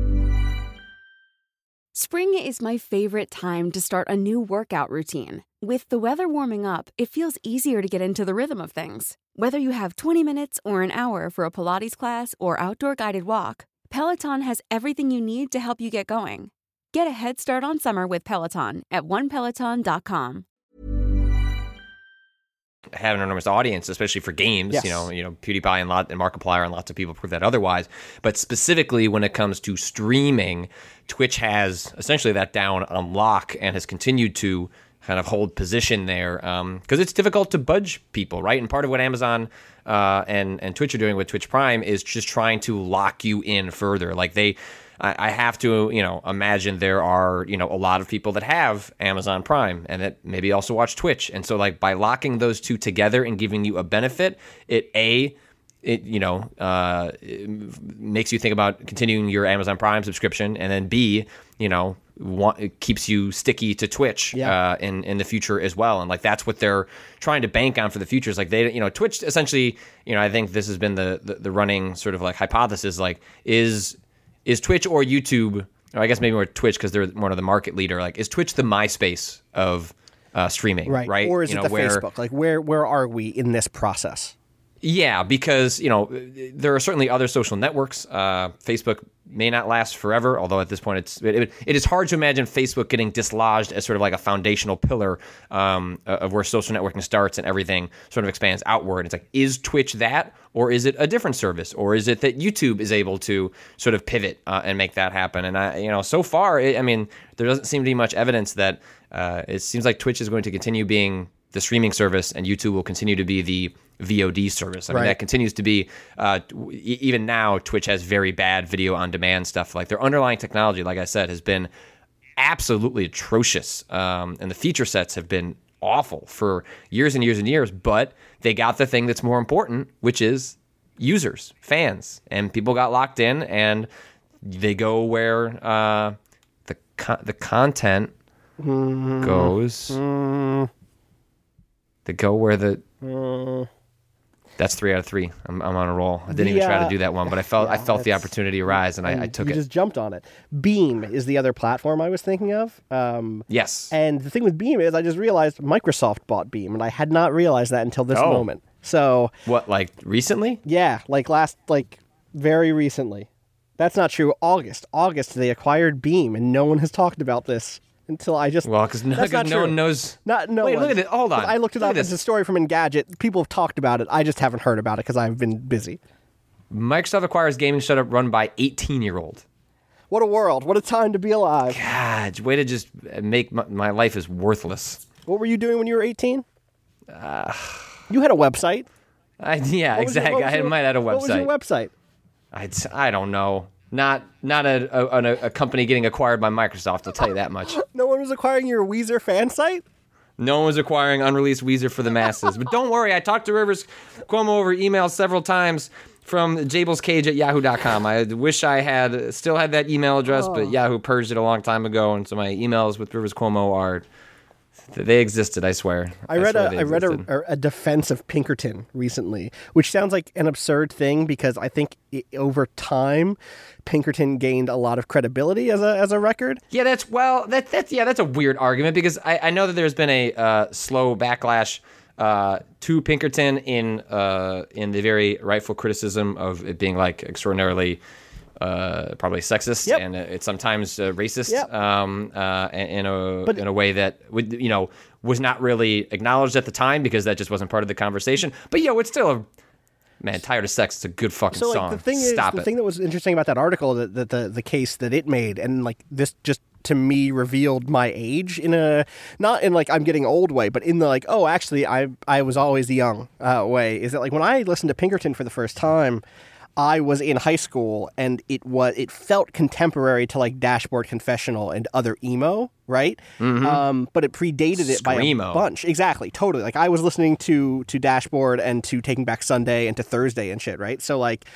Spring is my favorite time to start a new workout routine. With the weather warming up, it feels easier to get into the rhythm of things. Whether you have twenty minutes or an hour for a Pilates class or outdoor guided walk, Peloton has everything you need to help you get going. Get a head start on summer with Peloton at one peloton dot com. Have an enormous audience, especially for games. Yes. You know, you know, PewDiePie and lot and Markiplier and lots of people prove that otherwise. But specifically when it comes to streaming, Twitch has essentially that down on lock and has continued to kind of hold position there because um, it's difficult to budge people, right? And part of what Amazon uh, and and Twitch are doing with Twitch Prime is just trying to lock you in further. Like they, I, I have to, you know, imagine there are, you know, a lot of people that have Amazon Prime and that maybe also watch Twitch, and so like by locking those two together and giving you a benefit, it a It you know uh, it makes you think about continuing your Amazon Prime subscription, and then B, you know, want, it keeps you sticky to Twitch yeah. uh, in in the future as well. And like that's what they're trying to bank on for the future. Is like they, you know, Twitch essentially, you know, I think this has been the the, the running sort of like hypothesis. Like is is Twitch or YouTube, or I guess maybe more Twitch because they're one of the market leader. Like is Twitch the MySpace of uh, streaming, right? right? Or is you it know, the where, Facebook? Like where where are we in this process? Yeah, because, you know, there are certainly other social networks. Uh, Facebook may not last forever, although at this point it's it, it is hard to imagine Facebook getting dislodged as sort of like a foundational pillar um, of where social networking starts and everything sort of expands outward. It's like, is Twitch that, or is it a different service, or is it that YouTube is able to sort of pivot uh, and make that happen? And I, you know, so far, it, I mean, there doesn't seem to be much evidence that uh, it seems like Twitch is going to continue being the streaming service, and YouTube will continue to be the V O D service. I mean, right. that continues to be, uh, even now, Twitch has very bad video on demand stuff. Like their underlying technology, like I said, has been absolutely atrocious. Um, and the feature sets have been awful for years and years and years, but they got the thing that's more important, which is users, fans, and people got locked in, and they go where uh, the, co- the content mm. goes. Mm. They go where the... Mm. That's three out of three. I'm, I'm on a roll. I didn't the, even try to do that one, but I felt yeah, I felt the opportunity arise, and I, I took you it. You just jumped on it. Beam is the other platform I was thinking of. Um, yes. And the thing with Beam is I just realized Microsoft bought Beam, and I had not realized that until this oh. moment. So what, like recently? Yeah, like last, like very recently. That's not true. August. August, they acquired Beam, and no one has talked about this until I just... Well, because no, no true. one knows... Not, no Wait, one. look at it. Hold on. I looked it Look up. at It's a this. story from Engadget. People have talked about it. I just haven't heard about it because I've been busy. Microsoft acquires gaming startup run by eighteen-year-old. What a world. What a time to be alive. God, way to just make my, my life is worthless. What were you doing when you were eighteen? Uh, you had a website. I, yeah, What was your- exactly. what was I your- might have had a What was your website. website? I'd, I don't know. Not not a, a, a, a company getting acquired by Microsoft, I'll tell you that much. No one was acquiring your Weezer fan site? No one was acquiring unreleased Weezer for the masses. But don't worry, I talked to Rivers Cuomo over email several times from jablescage at yahoo dot com. I wish I had still had that email address, Oh. but Yahoo purged it a long time ago, and so my emails with Rivers Cuomo are... They existed, I swear. I read swear a they I read existed. a, a defense of Pinkerton recently, which sounds like an absurd thing because I think I over time, Pinkerton gained a lot of credibility as a as a record. Yeah, that's well, that that's yeah, that's a weird argument because I, I know that there's been a uh, slow backlash uh, to Pinkerton in uh, in the very rightful criticism of it being like extraordinarily uh, probably sexist Yep. and uh, it's sometimes uh, racist Yep. um, uh, in a But- in a way that would you know was not really acknowledged at the time because that just wasn't part of the conversation. But yo, it's still a man tired of sex. It's a good fucking So like song. the thing Stop is, the it. thing that was interesting about that article, that, that the the case that it made, and like this just to me revealed my age in a not in like I'm getting old way, but in the like oh actually I I was always young uh, way. Is that like when I listened to Pinkerton for the first time, I was in high school and it was it felt contemporary to like Dashboard Confessional and other emo, right? Um, but it predated it by a Screamo. bunch. Exactly, totally. Like I was listening to to Dashboard and to Taking Back Sunday and to Thursday and shit, right? So like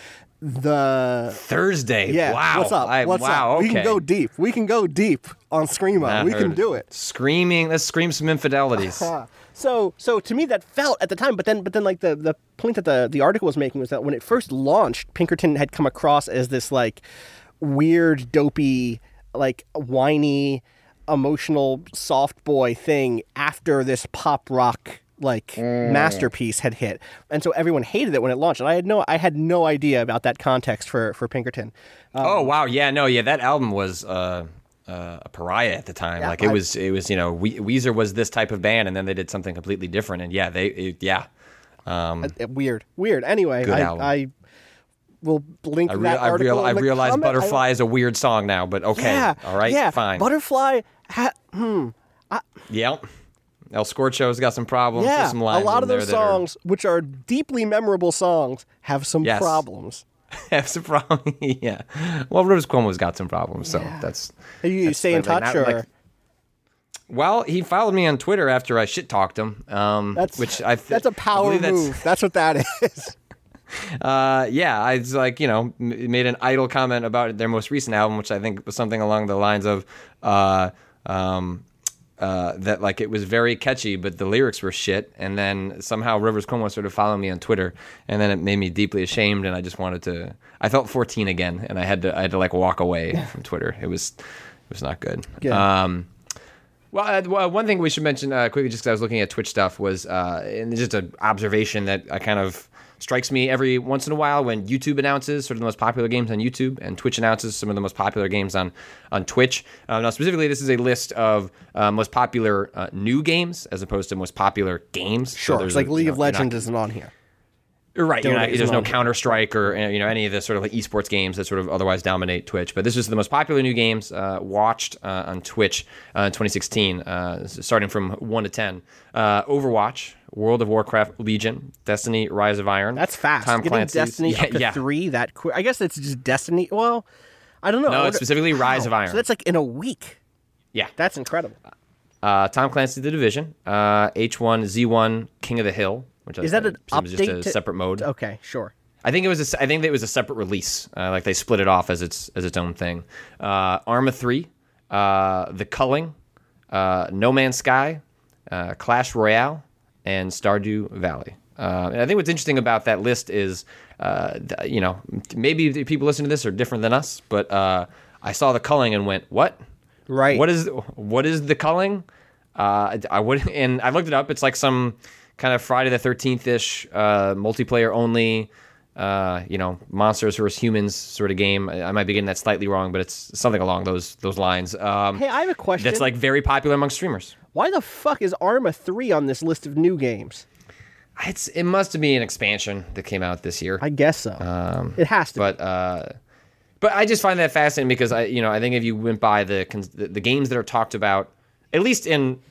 the Thursday. yeah, Wow. what's up? I- What's wow. up? Okay. We can go deep. We can go deep on Screamo. Not we heard can do it. Screaming. Let's scream some infidelities. So, so to me that felt at the time, but then, but then, like the the point that the the article was making was that when it first launched, Pinkerton had come across as this like weird, dopey, like whiny, emotional soft boy thing after this pop rock like masterpiece had hit, and so everyone hated it when it launched. And I had no, I had no idea about that context for for Pinkerton. Um, oh wow. Yeah. No. Yeah. That album was. Uh... Uh, a pariah at the time. Yeah, like it I- was, it was, you know, we- Weezer was this type of band, and then they did something completely different. And yeah, they, it, yeah, um, Uh, weird, weird. Anyway, Good I, album. I will link I, real, that I, article. real, I in the realize comment. I- Butterfly is a weird song now, but okay, Yeah, all right, yeah. fine, Butterfly. Ha- yeah. El Scorcho's got some problems. yeah, There's some lines a lot in of there those that are- songs, which are deeply memorable songs, have some Yes. problems. have some problems. Yeah, well, Rivers Cuomo's got some problems, so that's. Are you that's stay in like- like touch, not- or like- well, he followed me on Twitter after I shit talked him. Um, that's which I th- that's a I power believe that's- move. That's what that is. Uh, yeah, I was like, you know, m- made an idle comment about their most recent album, which I think was something along the lines of, uh, um, uh, that like it was very catchy, but the lyrics were shit. And then somehow Rivers Cuomo sort of followed me on Twitter, and then it made me deeply ashamed, and I just wanted to. I felt fourteen again, and I had to. I had to like walk away from Twitter. It was, it was not good. Good. Um, well, uh, well, one thing we should mention uh, quickly, just because I was looking at Twitch stuff, was uh, and just an observation that I kind of strikes me every once in a while when YouTube announces sort of the most popular games on YouTube and Twitch announces some of the most popular games on on Twitch. Uh, now, specifically, this is a list of uh, most popular uh, new games as opposed to most popular games. So Sure, there's it's like a- League you of know, you're not- Legends isn't on here. Right, you're Dota not, isn't there's no on here. Counter Strike or uh, you know any of the sort of like esports games that sort of otherwise dominate Twitch. But this is the most popular new games uh, watched uh, on Twitch uh, in twenty sixteen, uh, starting from one to ten. Uh, Overwatch, World of Warcraft, Legion, Destiny, Rise of Iron. That's fast. Tom Getting Clancy's. Destiny yeah, up to yeah. three that quick. I guess it's just Destiny. Well, I don't know. I No, it's wonder- specifically Rise Wow. of Iron. So that's like in a week. Yeah. That's incredible. Uh, Tom Clancy's The Division, uh, H one Z one, King of the Hill, which Is I, that an I presume is just update a to- separate mode. Okay, sure. I think it was. A, I think it was a separate release. Uh, like they split it off as its as its own thing. Uh, Arma three, uh, The Culling, uh, No Man's Sky, uh, Clash Royale, and Stardew Valley. Uh, and I think what's interesting about that list is, uh, th- you know, maybe the people listening to this are different than us, but uh, I saw The Culling and went, "What? Right. What is what is The Culling?" Uh, I would, and I looked it up. It's like some kind of Friday the thirteenth ish uh, multiplayer only uh, you know, monsters versus humans sort of game. I, I might be getting that slightly wrong, but it's something along those those lines. Um, Hey, I have a question. That's like very popular among streamers. Why the fuck is Arma three on this list of new games? It's it must be an expansion that came out this year. I guess so. Um, it has to. But uh, but I just find that fascinating because I you know I think if you went by the the, the games that are talked about, at least in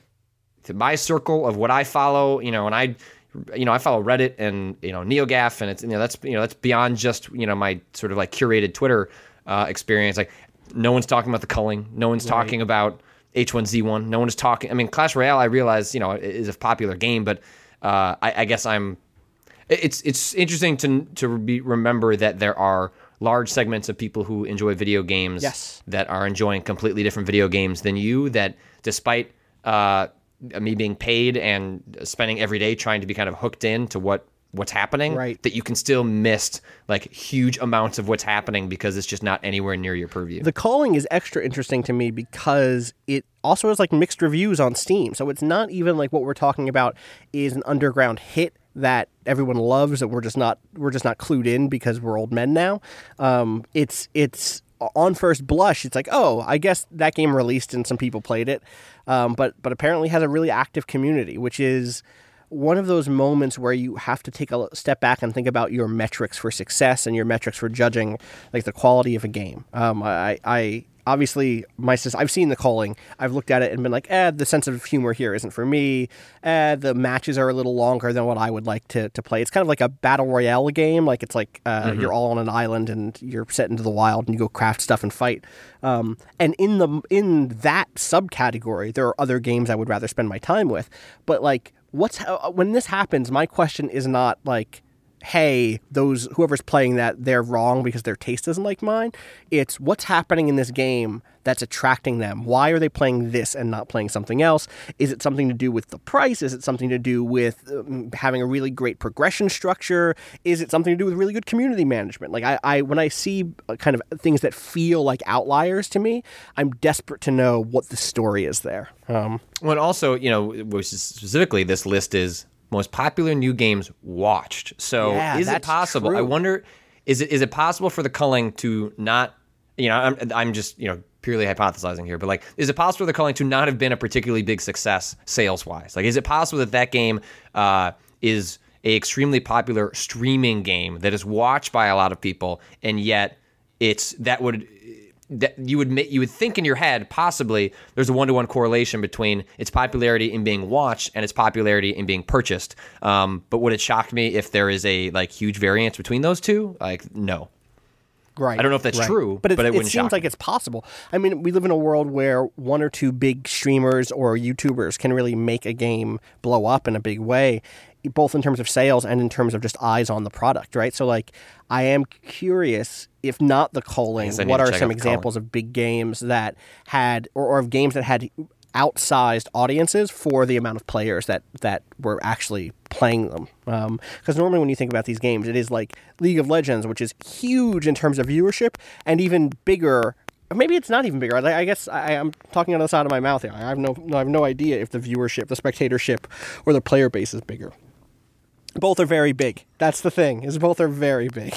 my circle of what I follow, you know, and I you know I follow Reddit and you know NeoGAF, and it's you know that's you know that's beyond just you know my sort of like curated Twitter uh, experience. Like no one's talking about the culling, no one's Right. talking about H one Z one, no one is talking. I mean, Clash Royale, I realize you know is a popular game, but uh, I, I guess I'm. It's it's interesting to to be, remember that there are large segments of people who enjoy video games Yes. that are enjoying completely different video games than you. That despite uh, me being paid and spending every day trying to be kind of hooked in to what what's happening, Right. that you can still miss like huge amounts of what's happening because it's just not anywhere near your purview. The Calling is extra interesting to me because it also has like mixed reviews on Steam. So it's not even like what we're talking about is an underground hit that everyone loves that we're just not we're just not clued in because we're old men now. Um, it's it's on first blush, it's like, oh, I guess that game released and some people played it, um, but but apparently has a really active community, which is one of those moments where you have to take a step back and think about your metrics for success and your metrics for judging like the quality of a game. Um, I, I obviously my sis- I've seen The Calling. I've looked at it and been like, eh, the sense of humor here isn't for me. Eh, the matches are a little longer than what I would like to to play. It's kind of like a battle royale game. Like it's like uh, Mm-hmm. you're all on an island and you're set into the wild and you go craft stuff and fight. Um, and in the in that subcategory, there are other games I would rather spend my time with. But like. What's when this happens? My question is not like, "Hey, those whoever's playing that they're wrong because their taste isn't like mine." It's what's happening in this game that's attracting them. Why are they playing this and not playing something else? Is it something to do with the price? Is it something to do with um, having a really great progression structure? Is it something to do with really good community management? Like I, I when I see kind of things that feel like outliers to me, I'm desperate to know what the story is there. Um, Well, and also, you know, which is specifically this list is most popular new games watched. So Yeah, is it that's possible? true. I wonder, is it is it possible for the culling to not, you know, I'm, I'm just, you know, purely hypothesizing here, but like, is it possible for the culling to not have been a particularly big success sales wise? Like, is it possible that that game uh, is a extremely popular streaming game that is watched by a lot of people, and yet it's that would that you would ma- you would think in your head possibly there's a one-to-one correlation between its popularity in being watched and its popularity in being purchased. Um, but would it shock me if there is a like huge variance between those two? Like, no. Right. I don't know if that's right. true, but, it's, but it it, wouldn't seems shock like me. it's possible. I mean, we live in a world where one or two big streamers or YouTubers can really make a game blow up in a big way, both in terms of sales and in terms of just eyes on the product, right? So, like, I am curious, if not The Calling, Yes, I need what to are check some out The Calling. examples of big games that had, or, or of games that had outsized audiences for the amount of players that, that were actually playing them. Because normally when you think about these games, it is like League of Legends, which is huge in terms of viewership, and even bigger. Maybe it's not even bigger. I, I guess I, I'm talking out of the side of my mouth here. I have no, I have no idea if the viewership, the spectatorship, or the player base is bigger. Both are very big. That's the thing. Is both are very big.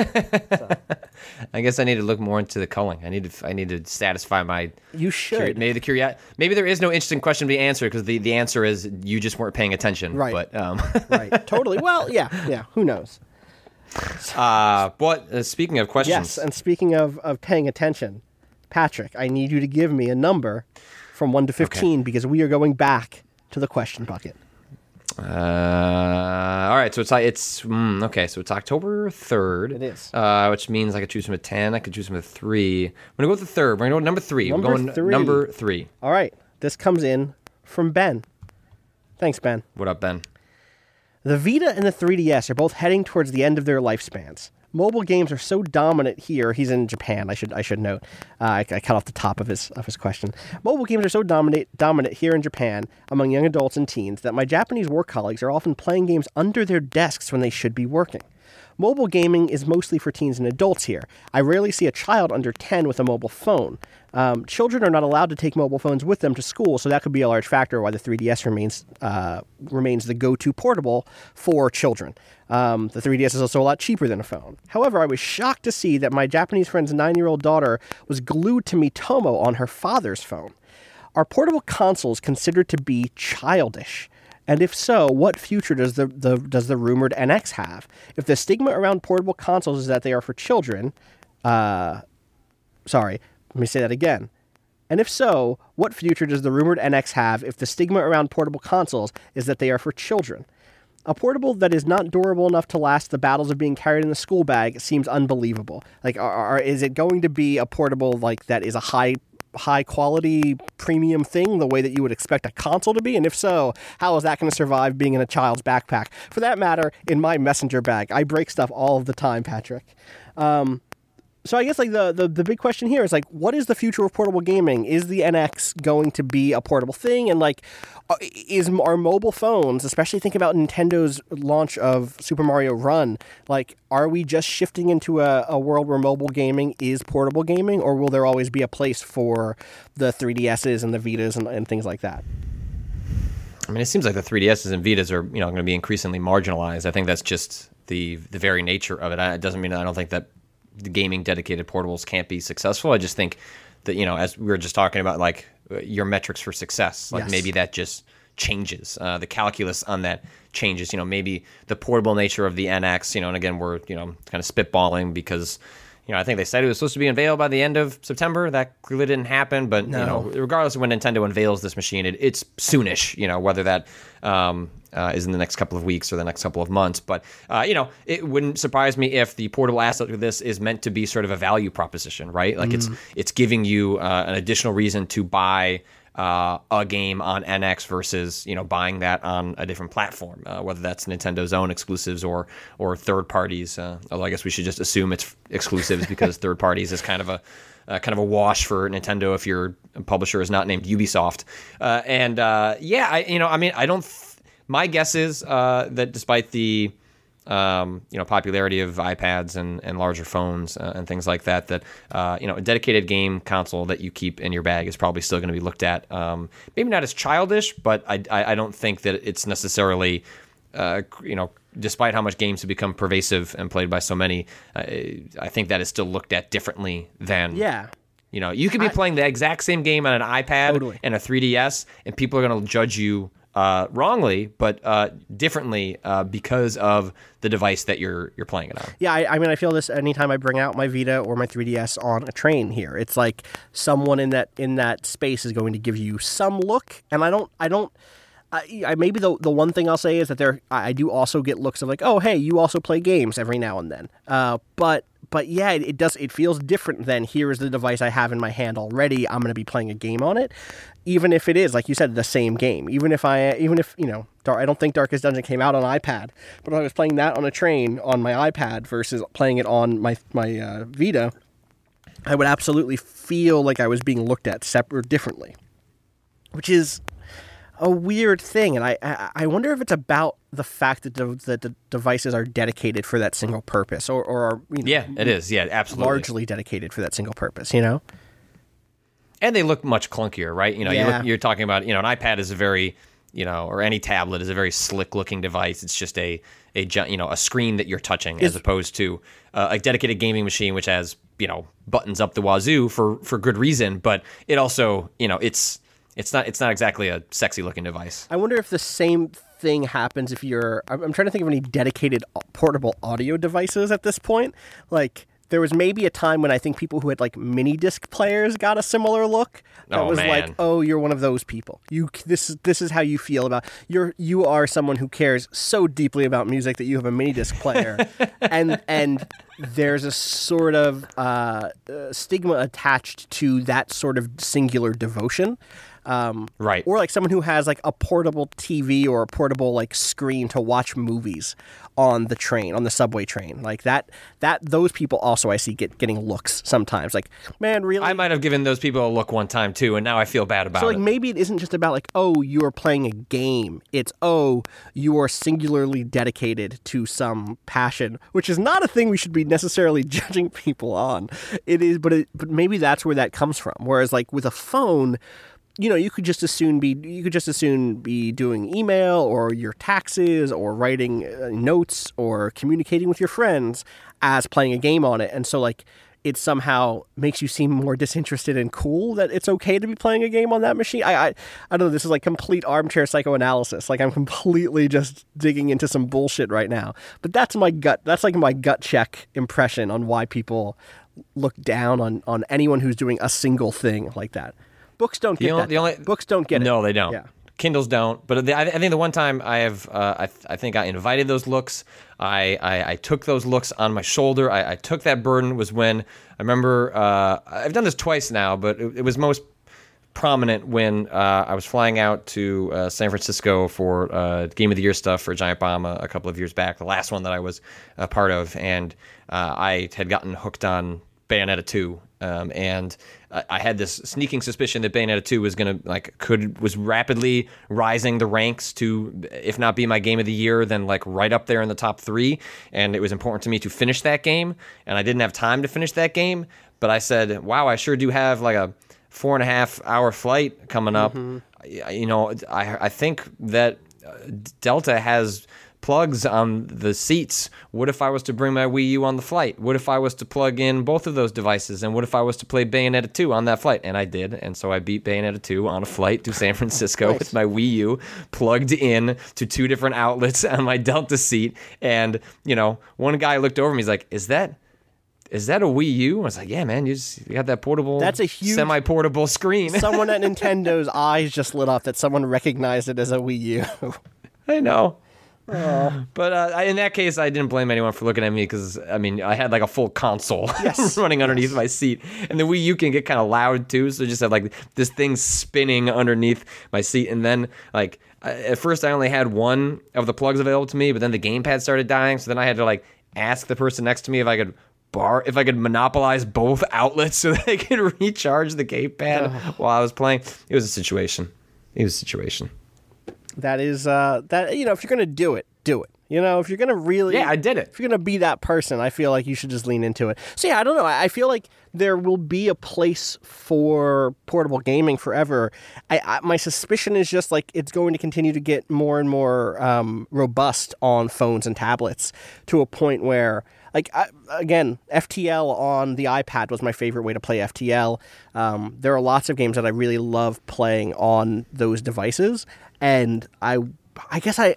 I guess I need to look more into the culling. I need to I need to satisfy my You should. maybe the curiosity. Maybe there is no interesting question to be answered because the, the answer is you just weren't paying attention. Right. But um, Right. Totally. Well, yeah. Yeah. Who knows? uh, but uh, speaking of questions, Yes. And speaking of, of paying attention, Patrick, I need you to give me a number from one to fifteen because we are going back to the question bucket. Uh, all right, so it's it's mm, okay. So it's October third. It is. uh, which means I could choose from a ten. I could choose from a three. I'm gonna go with the third. We're gonna go with number three. Number We're going three. number three. All right. This comes in from Ben. Thanks, Ben. What up, Ben? The Vita and the three D S are both heading towards the end of their lifespans. Mobile games are so dominant here. He's in Japan. I should I should note. Uh, I, I cut off the top of his of his question. Mobile games are so dominate dominant here in Japan among young adults and teens that my Japanese work colleagues are often playing games under their desks when they should be working. Mobile gaming is mostly for teens and adults here. I rarely see a child under ten with a mobile phone. Um, children are not allowed to take mobile phones with them to school, so that could be a large factor why the three D S remains uh, remains the go-to portable for children. Um, the three D S is also a lot cheaper than a phone. However, I was shocked to see that my Japanese friend's nine-year-old daughter was glued to Miitomo on her father's phone. Are portable consoles considered to be childish? And if so, what future does the, the does the rumored N X have? If the stigma around portable consoles is that they are for children, uh, sorry, let me say that again. And if so, what future does the rumored N X have if the stigma around portable consoles is that they are for children? A portable that is not durable enough to last the battles of being carried in a school bag seems unbelievable. Like, are, are, is it going to be a portable like that is a high high quality premium thing the way that you would expect a console to be? And if so, how is that going to survive being in a child's backpack? For that matter, in my messenger bag. I break stuff all of the time, Patrick. Um, so I guess like the, the, the big question here is like, what is the future of portable gaming? Is the N X going to be a portable thing? And like, is our mobile phones, especially think about Nintendo's launch of Super Mario Run, like, are we just shifting into a, a world where mobile gaming is portable gaming, or will there always be a place for the three D S's and the Vitas and, and things like that? I mean, it seems like the three D S's and Vitas are, you know, going to be increasingly marginalized. I think that's just the the very nature of it. It doesn't mean I don't think that the gaming dedicated portables can't be successful. I just think that, you know, as we were just talking about, like, your metrics for success, like, yes, maybe that just changes. Uh, the calculus on that changes. You know, maybe the portable nature of the N X, you know, and again, we're, you know, kind of spitballing because, you know, I think they said it was supposed to be unveiled by the end of September. That clearly didn't happen. But, no. you know, regardless of when Nintendo unveils this machine, it, it's soonish, you know, whether that um, uh, is in the next couple of weeks or the next couple of months. But, uh, you know, it wouldn't surprise me if the portable aspect of this is meant to be sort of a value proposition, right? Like, mm. it's it's giving you uh, an additional reason to buy Uh, a game on N X versus, you know, buying that on a different platform, uh, whether that's Nintendo's own exclusives or or third parties. Uh, although I guess we should just assume it's exclusives because third parties is kind of a uh, kind of a wash for Nintendo if your publisher is not named Ubisoft. Uh, and uh, yeah, I you know, I mean, I don't. Th- my guess is uh, that despite the Um, you know, popularity of iPads and, and larger phones uh, and things like that, that, uh, you know, a dedicated game console that you keep in your bag is probably still going to be looked at. Um, maybe not as childish, but I, I, I don't think that it's necessarily, uh, you know, despite how much games have become pervasive and played by so many, uh, I think that is still looked at differently than, yeah. you know, you could be I, playing the exact same game on an iPad totally. and a three D S, and people are going to judge you Uh, wrongly, but uh, differently uh, because of the device that you're you're playing it on. Yeah, I, I mean, I feel this anytime I bring out my Vita or my three D S on a train here. It's like someone in that in that space is going to give you some look, and I don't, I don't. I, I maybe the the one thing I'll say is that there, I, I do also get looks of like, oh, hey, you also play games every now and then. Uh, but but yeah, it, it does. It feels different than here is the device I have in my hand already. I'm going to be playing a game on it. Even if it is, like you said, the same game. Even if I, even if, you know, I don't think Darkest Dungeon came out on iPad, but if I was playing that on a train on my iPad versus playing it on my my uh, Vita, I would absolutely feel like I was being looked at separate, differently, which is a weird thing. And I, I, I wonder if it's about the fact that the, that the devices are dedicated for that single purpose, or, or are, you know, yeah, it is. Yeah, absolutely. Largely dedicated for that single purpose, you know? And they look much clunkier, right? You know, yeah. you look, you're talking about, you know, an iPad is a very, you know, or any tablet is a very slick looking device. It's just a, a you know, a screen that you're touching Is, as opposed to uh, a dedicated gaming machine, which has, you know, buttons up the wazoo for, for good reason. But it also, you know, it's it's not it's not exactly a sexy looking device. I wonder if the same thing happens if you're, I'm, I'm trying to think of any dedicated portable audio devices at this point. Like, there was maybe a time when I think people who had like mini disc players got a similar look. That oh, was man. like, oh, you're one of those people. You this is this is how you feel about you're you are someone who cares so deeply about music that you have a mini disc player, and and there's a sort of uh, uh, stigma attached to that sort of singular devotion. Um, Right. Or like someone who has like a portable T V or a portable like screen to watch movies on the train, on the subway train. Like that, that those people also I see get getting looks sometimes. Like, man, really? I might have given those people a look one time too, and now I feel bad about So like it. maybe it isn't just about like, oh, you are playing a game. It's, oh, you are singularly dedicated to some passion, which is not a thing we should be necessarily judging people on. It is, but it, but maybe that's where that comes from. Whereas like with a phone, you know, you could just as soon be you could just as soon be doing email or your taxes or writing uh, notes or communicating with your friends as playing a game on it. And so like it somehow makes you seem more disinterested and cool that it's okay to be playing a game on that machine. I I, I don't know, this is like complete armchair psychoanalysis. Like I'm completely just digging into some bullshit right now. But that's my gut. That's like my gut check impression on why people look down on, on anyone who's doing a single thing like that. Books don't get The only- that. the only- Books don't get it. No, they don't. Yeah. Kindles don't. But the, I, I think the one time I have, uh, I, th- I think I invited those looks. I, I, I took those looks on my shoulder. I, I took that burden was when I remember, uh, I've done this twice now, but it, it was most prominent when uh, I was flying out to uh, San Francisco for uh, Game of the Year stuff for Giant Bomb a, a couple of years back, the last one that I was a part of. And uh, I had gotten hooked on Bayonetta two. Um, and I, I had this sneaking suspicion that Bayonetta two was gonna like could was rapidly rising the ranks to, if not be my game of the year, then like right up there in the top three. And it was important to me to finish that game, and I didn't have time to finish that game. But I said, "Wow, I sure do have like a four and a half hour flight coming up." Mm-hmm. You know, I I think that Delta has plugs on the seats. What if I was to bring my Wii U on the flight? What if I was to plug in both of those devices? And what if I was to play Bayonetta two on that flight? And I did. And so I beat Bayonetta two on a flight to San Francisco nice. With my Wii U plugged in to two different outlets on my Delta seat. And, you know, one guy looked over me. He's like, is that... Is that a Wii U? I was like, yeah, man, you, just, you got that portable, That's a huge, semi-portable screen. Someone at Nintendo's eyes just lit up that someone recognized it as a Wii U. I know. Oh. But uh, in that case, I didn't blame anyone for looking at me because, I mean, I had like a full console yes. running underneath yes. my seat. And the Wii U can get kind of loud too, so I just had like this thing spinning underneath my seat. And then, like, at first I only had one of the plugs available to me, but then the gamepad started dying, so then I had to like ask the person next to me if I could bar if I could monopolize both outlets so that I could recharge the gamepad oh. while I was playing. It was a situation. It was a situation. That is, uh, that you know, if you're gonna do it, do it. You know, if you're gonna really, yeah, I did it. If you're gonna be that person, I feel like you should just lean into it. So yeah, I don't know. I feel like there will be a place for portable gaming forever. I, I my suspicion is just like it's going to continue to get more and more um, robust on phones and tablets to a point where. Like, I, again, F T L on the iPad was my favorite way to play F T L. Um, there are lots of games that I really love playing on those devices. And I I guess I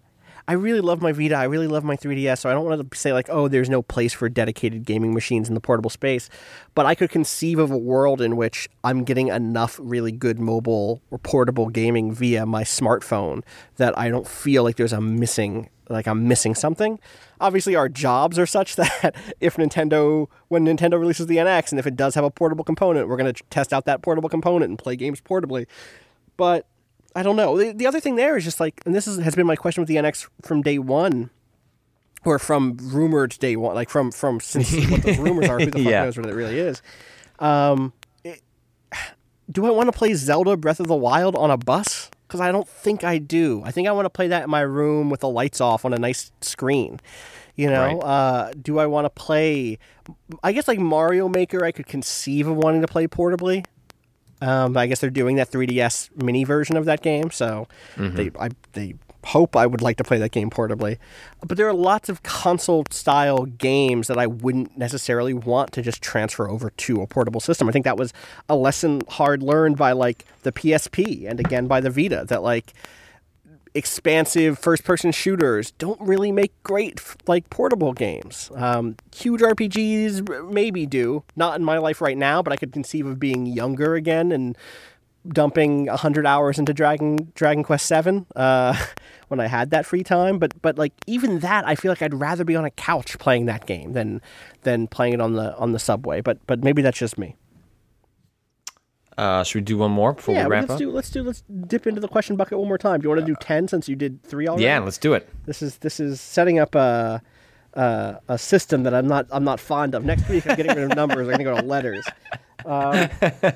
I really love my Vita. I really love my three D S. So I don't want to say, like, oh, there's no place for dedicated gaming machines in the portable space. But I could conceive of a world in which I'm getting enough really good mobile or portable gaming via my smartphone that I don't feel like there's a missing... like I'm missing something. Obviously, our jobs are such that if Nintendo, when Nintendo releases the N X, and if it does have a portable component, we're going to test out that portable component and play games portably. But I don't know. The, the other thing there is just like, and this is, has been my question with the N X from day one, or from rumored day one, like from, from since what those rumors are, who the fuck yeah. knows what it really is. Um, it, do I want to play Zelda Breath of the Wild on a bus? Because I don't think I do. I think I want to play that in my room with the lights off on a nice screen. You know, right. uh, do I want to play? I guess like Mario Maker, I could conceive of wanting to play portably. Um, I guess they're doing that three D S mini version of that game, so mm-hmm. they I, they hope I would like to play that game portably. But there are lots of console-style games that I wouldn't necessarily want to just transfer over to a portable system. I think that was a lesson hard learned by, like, the P S P and, again, by the Vita, that, like, expansive first-person shooters don't really make great, like, portable games. Um, huge R P Gs maybe do. Not in my life right now, but I could conceive of being younger again and dumping one hundred hours into Dragon Dragon Quest seven uh, when I had that free time. But but like even that, I feel like I'd rather be on a couch playing that game than than playing it on the on the subway. But but maybe that's just me. Uh, should we do one more before yeah, we wrap let's up? do let's do let's dip into the question bucket one more time. Do you want to do ten since you did three already? Yeah, let's do it. This is this is setting up a a, a system that I'm not I'm not fond of. Next week I'm getting rid of numbers. I'm going to go to letters. Um,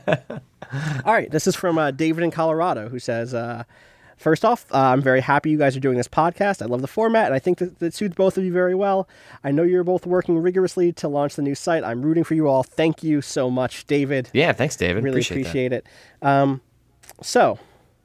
all right, this is from uh, David in Colorado, who says, uh, first off, uh, I'm very happy you guys are doing this podcast. I love the format, and I think that it suits both of you very well. I know you're both working rigorously to launch the new site. I'm rooting for you all. Thank you so much, David. Yeah, thanks, David. Really appreciate, appreciate it. Um, so,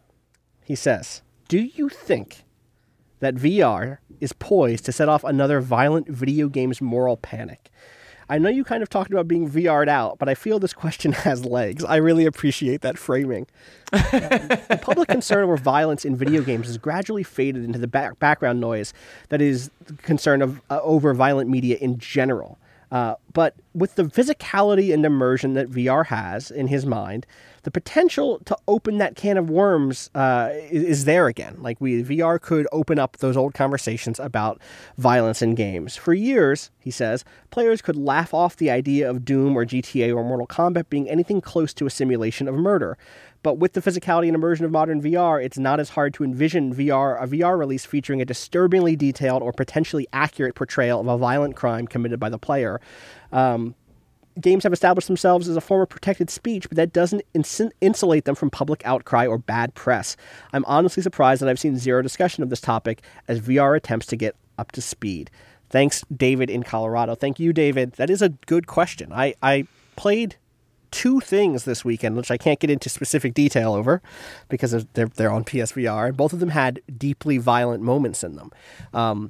he says, do you think that V R is poised to set off another violent video games moral panic? I know you kind of talked about being V R'd out, but I feel this question has legs. I really appreciate that framing. Um, the public concern over violence in video games has gradually faded into the back- background noise that is the concern of uh, over violent media in general. Uh, but with the physicality and immersion that V R has in his mind, the potential to open that can of worms uh, is, is there again. Like we, V R could open up those old conversations about violence in games. For years, he says, players could laugh off the idea of Doom or G T A or Mortal Kombat being anything close to a simulation of murder. But with the physicality and immersion of modern V R, it's not as hard to envision V R a V R release featuring a disturbingly detailed or potentially accurate portrayal of a violent crime committed by the player. Um, games have established themselves as a form of protected speech, but that doesn't ins- insulate them from public outcry or bad press. I'm honestly surprised that I've seen zero discussion of this topic as V R attempts to get up to speed. Thanks, David in Colorado. Thank you, David. That is a good question. I, I played two things this weekend, which I can't get into specific detail over because they're, they're on P S V R, and both of them had deeply violent moments in them. Um,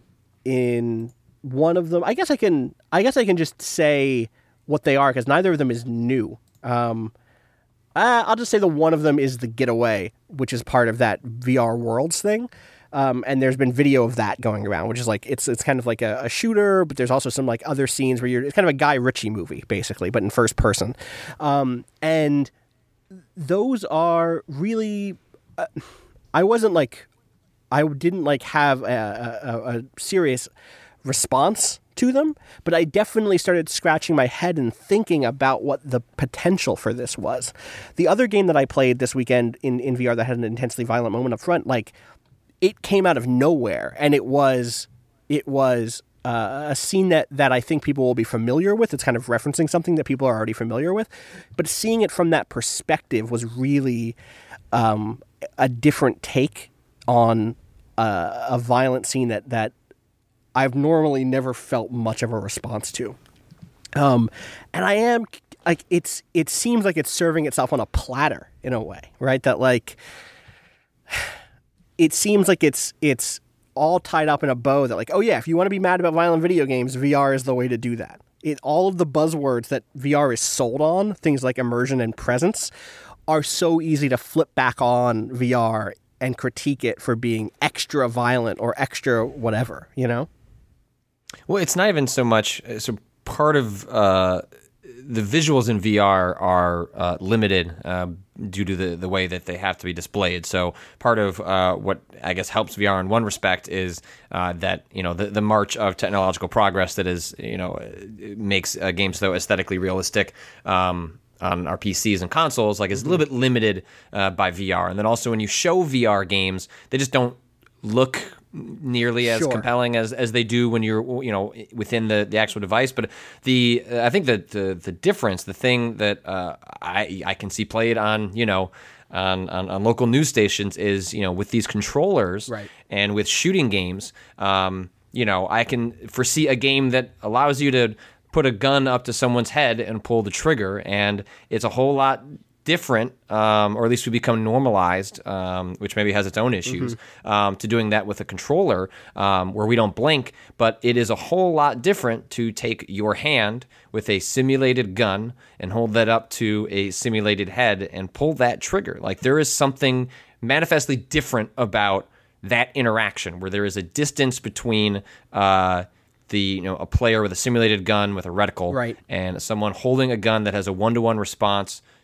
in one of them, I guess I can, I guess I can just say what they are because neither of them is new. Um, uh, I'll just say the one of them is The Getaway, which is part of that V R Worlds thing. Um, and there's been video of that going around, which is like, it's it's kind of like a, a shooter, but there's also some like other scenes where you're, it's kind of a Guy Ritchie movie, basically, but in first person. Um, and those are really, uh, I wasn't like, I didn't like have a, a, a serious response to them, but I definitely started scratching my head and thinking about what the potential for this was. The other game that I played this weekend in, in V R that had an intensely violent moment up front, like, it came out of nowhere, and it was it was uh, a scene that, that I think people will be familiar with. It's kind of referencing something that people are already familiar with, but seeing it from that perspective was really um, a different take on uh, a violent scene that, that I've normally never felt much of a response to. Um, and I am like it's it seems like it's serving itself on a platter in a way, right? That like. It seems like it's it's all tied up in a bow that like, oh yeah, if you want to be mad about violent video games, V R is the way to do that. It all of the buzzwords that V R is sold on, things like immersion and presence, are so easy to flip back on V R and critique it for being extra violent or extra whatever, you know? Well, it's not even so much, so part of uh, the visuals in V R are uh, limited uh, due to the, the way that they have to be displayed. So part of uh, what I guess helps V R in one respect is uh, that, you know, the, the march of technological progress that is, you know, makes uh, games so aesthetically realistic um, on our P Cs and consoles, like, is a little bit limited uh, by V R. And then also when you show V R games, they just don't look nearly as sure. compelling as, as they do when you're, you know, within the, the actual device. But the uh, I think that the the difference, the thing that uh, I I can see played on, you know, on, on, on local news stations is, you know, with these controllers right. and with shooting games, um, you know, I can foresee a game that allows you to put a gun up to someone's head and pull the trigger, and it's a whole lot different, um, or at least we become normalized, um, which maybe has its own issues, mm-hmm. um, to doing that with a controller um, where we don't blink. But it is a whole lot different to take your hand with a simulated gun and hold that up to a simulated head and pull that trigger. Like, there is something manifestly different about that interaction where there is a distance between uh, the, you know, a player with a simulated gun with a reticle right. and someone holding a gun that has a one-to-one response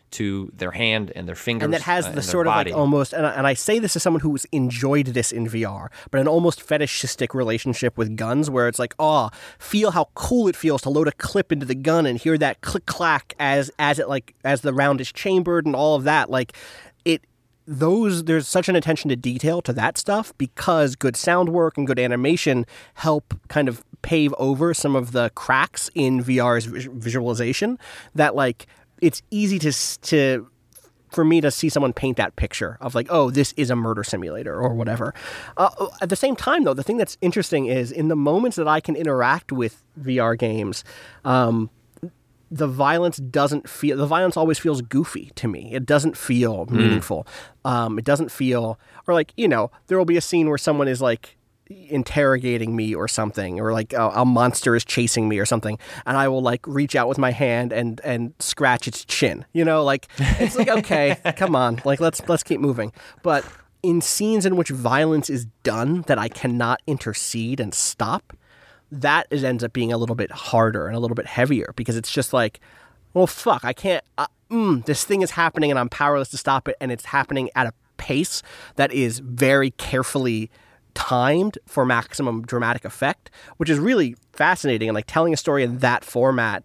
to their hand and their fingers. And that has uh, the and sort their of body. like almost, and I, and I say this as someone who's enjoyed this in V R, but an almost fetishistic relationship with guns where it's like, oh, feel how cool it feels to load a clip into the gun and hear that click clack as as it like as the round is chambered and all of that. Like it, those there's such an attention to detail to that stuff because good sound work and good animation help kind of pave over some of the cracks in V R's visualization that like it's easy to to for me to see someone paint that picture of like, oh, this is a murder simulator or whatever. Uh, at the same time, though, the thing that's interesting is in the moments that I can interact with V R games, um, the violence doesn't feel, the violence always feels goofy to me. It doesn't feel meaningful. Mm. Um, it doesn't feel, or like, you know, there will be a scene where someone is like interrogating me or something, or like a, a monster is chasing me or something, and I will like reach out with my hand and and scratch its chin. You know, like it's like, okay, come on, like let's let's keep moving. But in scenes in which violence is done that I cannot intercede and stop, that is, ends up being a little bit harder and a little bit heavier because it's just like, well, fuck, I can't. Uh, mm, this thing is happening and I'm powerless to stop it, and it's happening at a pace that is very carefully timed for maximum dramatic effect, which is really fascinating. And like telling a story in that format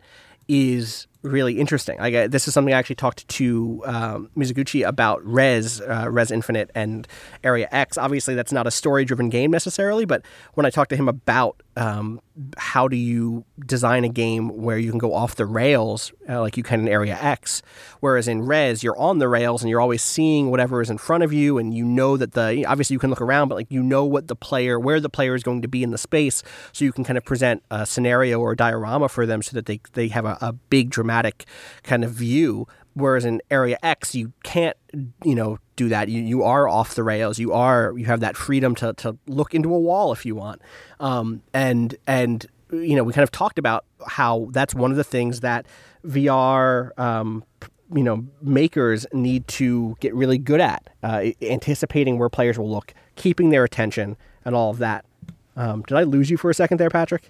is really interesting. I, this is something I actually talked to um, Mizuguchi about Rez, uh, Rez Infinite and Area X. Obviously, that's not a story-driven game necessarily, but when I talked to him about um, how do you design a game where you can go off the rails uh, like you can in Area X, whereas in Rez, you're on the rails and you're always seeing whatever is in front of you, and you know that the, obviously you can look around, but like you know what the player, where the player is going to be in the space, so you can kind of present a scenario or a diorama for them so that they, they have a, a big dramatic kind of view. Whereas in Area X, you can't, you know, do that. You you are off the rails. You are you have that freedom to to look into a wall if you want. Um, and and you know, we kind of talked about how that's one of the things that V R, um, you know, makers need to get really good at, uh, anticipating where players will look, keeping their attention, and all of that. Um, did I lose you for a second there, Patrick?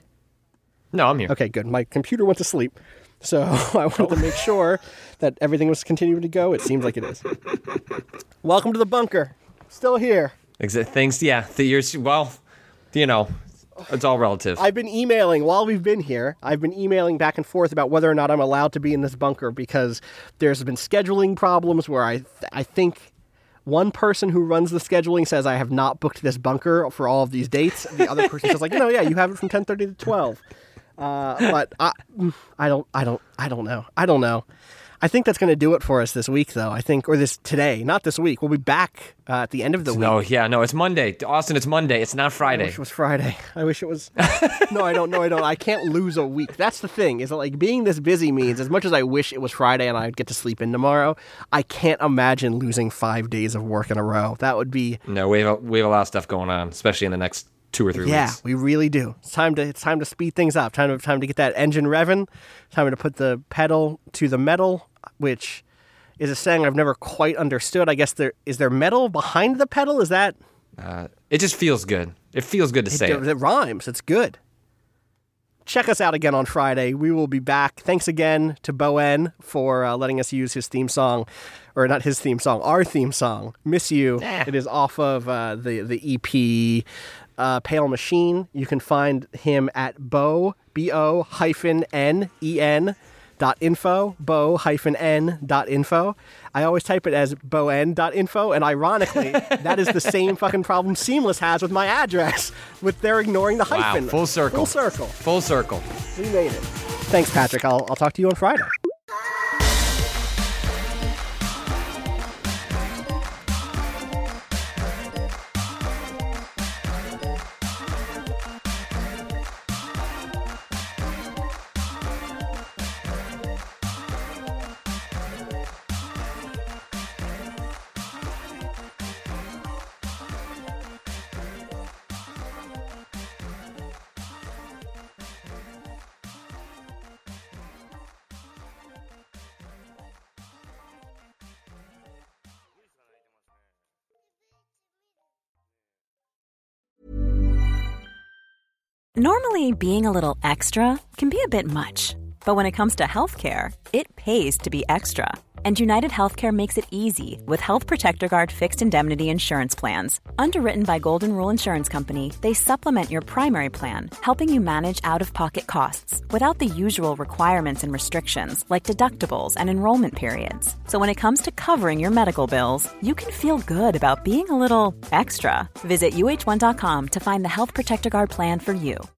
No, I'm here. Okay, good. My computer went to sleep. So I wanted to make sure that everything was continuing to go. It seems like it is. Welcome to the bunker. Still here. Exit things, yeah. The years, well, you know, it's all relative. I've been emailing while we've been here. I've been emailing back and forth about whether or not I'm allowed to be in this bunker because there's been scheduling problems where I th- I think one person who runs the scheduling says I have not booked this bunker for all of these dates. The other person says like, no, yeah, you have it from ten thirty to twelve. Uh, but I, I don't, I don't, I don't know. I don't know. I think that's going to do it for us this week, though. I think, or this today, not this week. We'll be back uh, at the end of the week. No, yeah, no, it's Monday. Austin, it's Monday. It's not Friday. I wish it was Friday. I wish it was. No, I don't. No, I don't. I can't lose a week. That's the thing. Is that like being this busy means as much as I wish it was Friday and I'd get to sleep in tomorrow, I can't imagine losing five days of work in a row. That would be. No, we have a, we have a lot of stuff going on, especially in the next two or three yeah, weeks. Yeah, we really do. It's time to it's time to speed things up. Time to time to get that engine revving. Time to put the pedal to the metal, which is a saying I've never quite understood. I guess there is there metal behind the pedal. Is that? Uh, it just feels good. It feels good to it, say it. It rhymes. It's good. Check us out again on Friday. We will be back. Thanks again to Boen for uh, letting us use his theme song, or not his theme song, our theme song. Miss You. Ah. It is off of uh, the the E P. Uh, Pale Machine. You can find him at bo, B O hyphen N E N dot info, bo hyphen N dot info. I always type it as boen dot info, and ironically, that is the same fucking problem Seamless has with my address, with their ignoring the hyphen. Wow, full circle. Full circle. Full circle. We made it. Thanks, Patrick. I'll, I'll talk to you on Friday. Normally, being a little extra can be a bit much, but when it comes to healthcare, it pays to be extra. And United Healthcare makes it easy with Health Protector Guard fixed indemnity insurance plans. Underwritten by Golden Rule Insurance Company, they supplement your primary plan, helping you manage out-of-pocket costs without the usual requirements and restrictions like deductibles and enrollment periods. So when it comes to covering your medical bills, you can feel good about being a little extra. Visit U H one dot com to find the Health Protector Guard plan for you.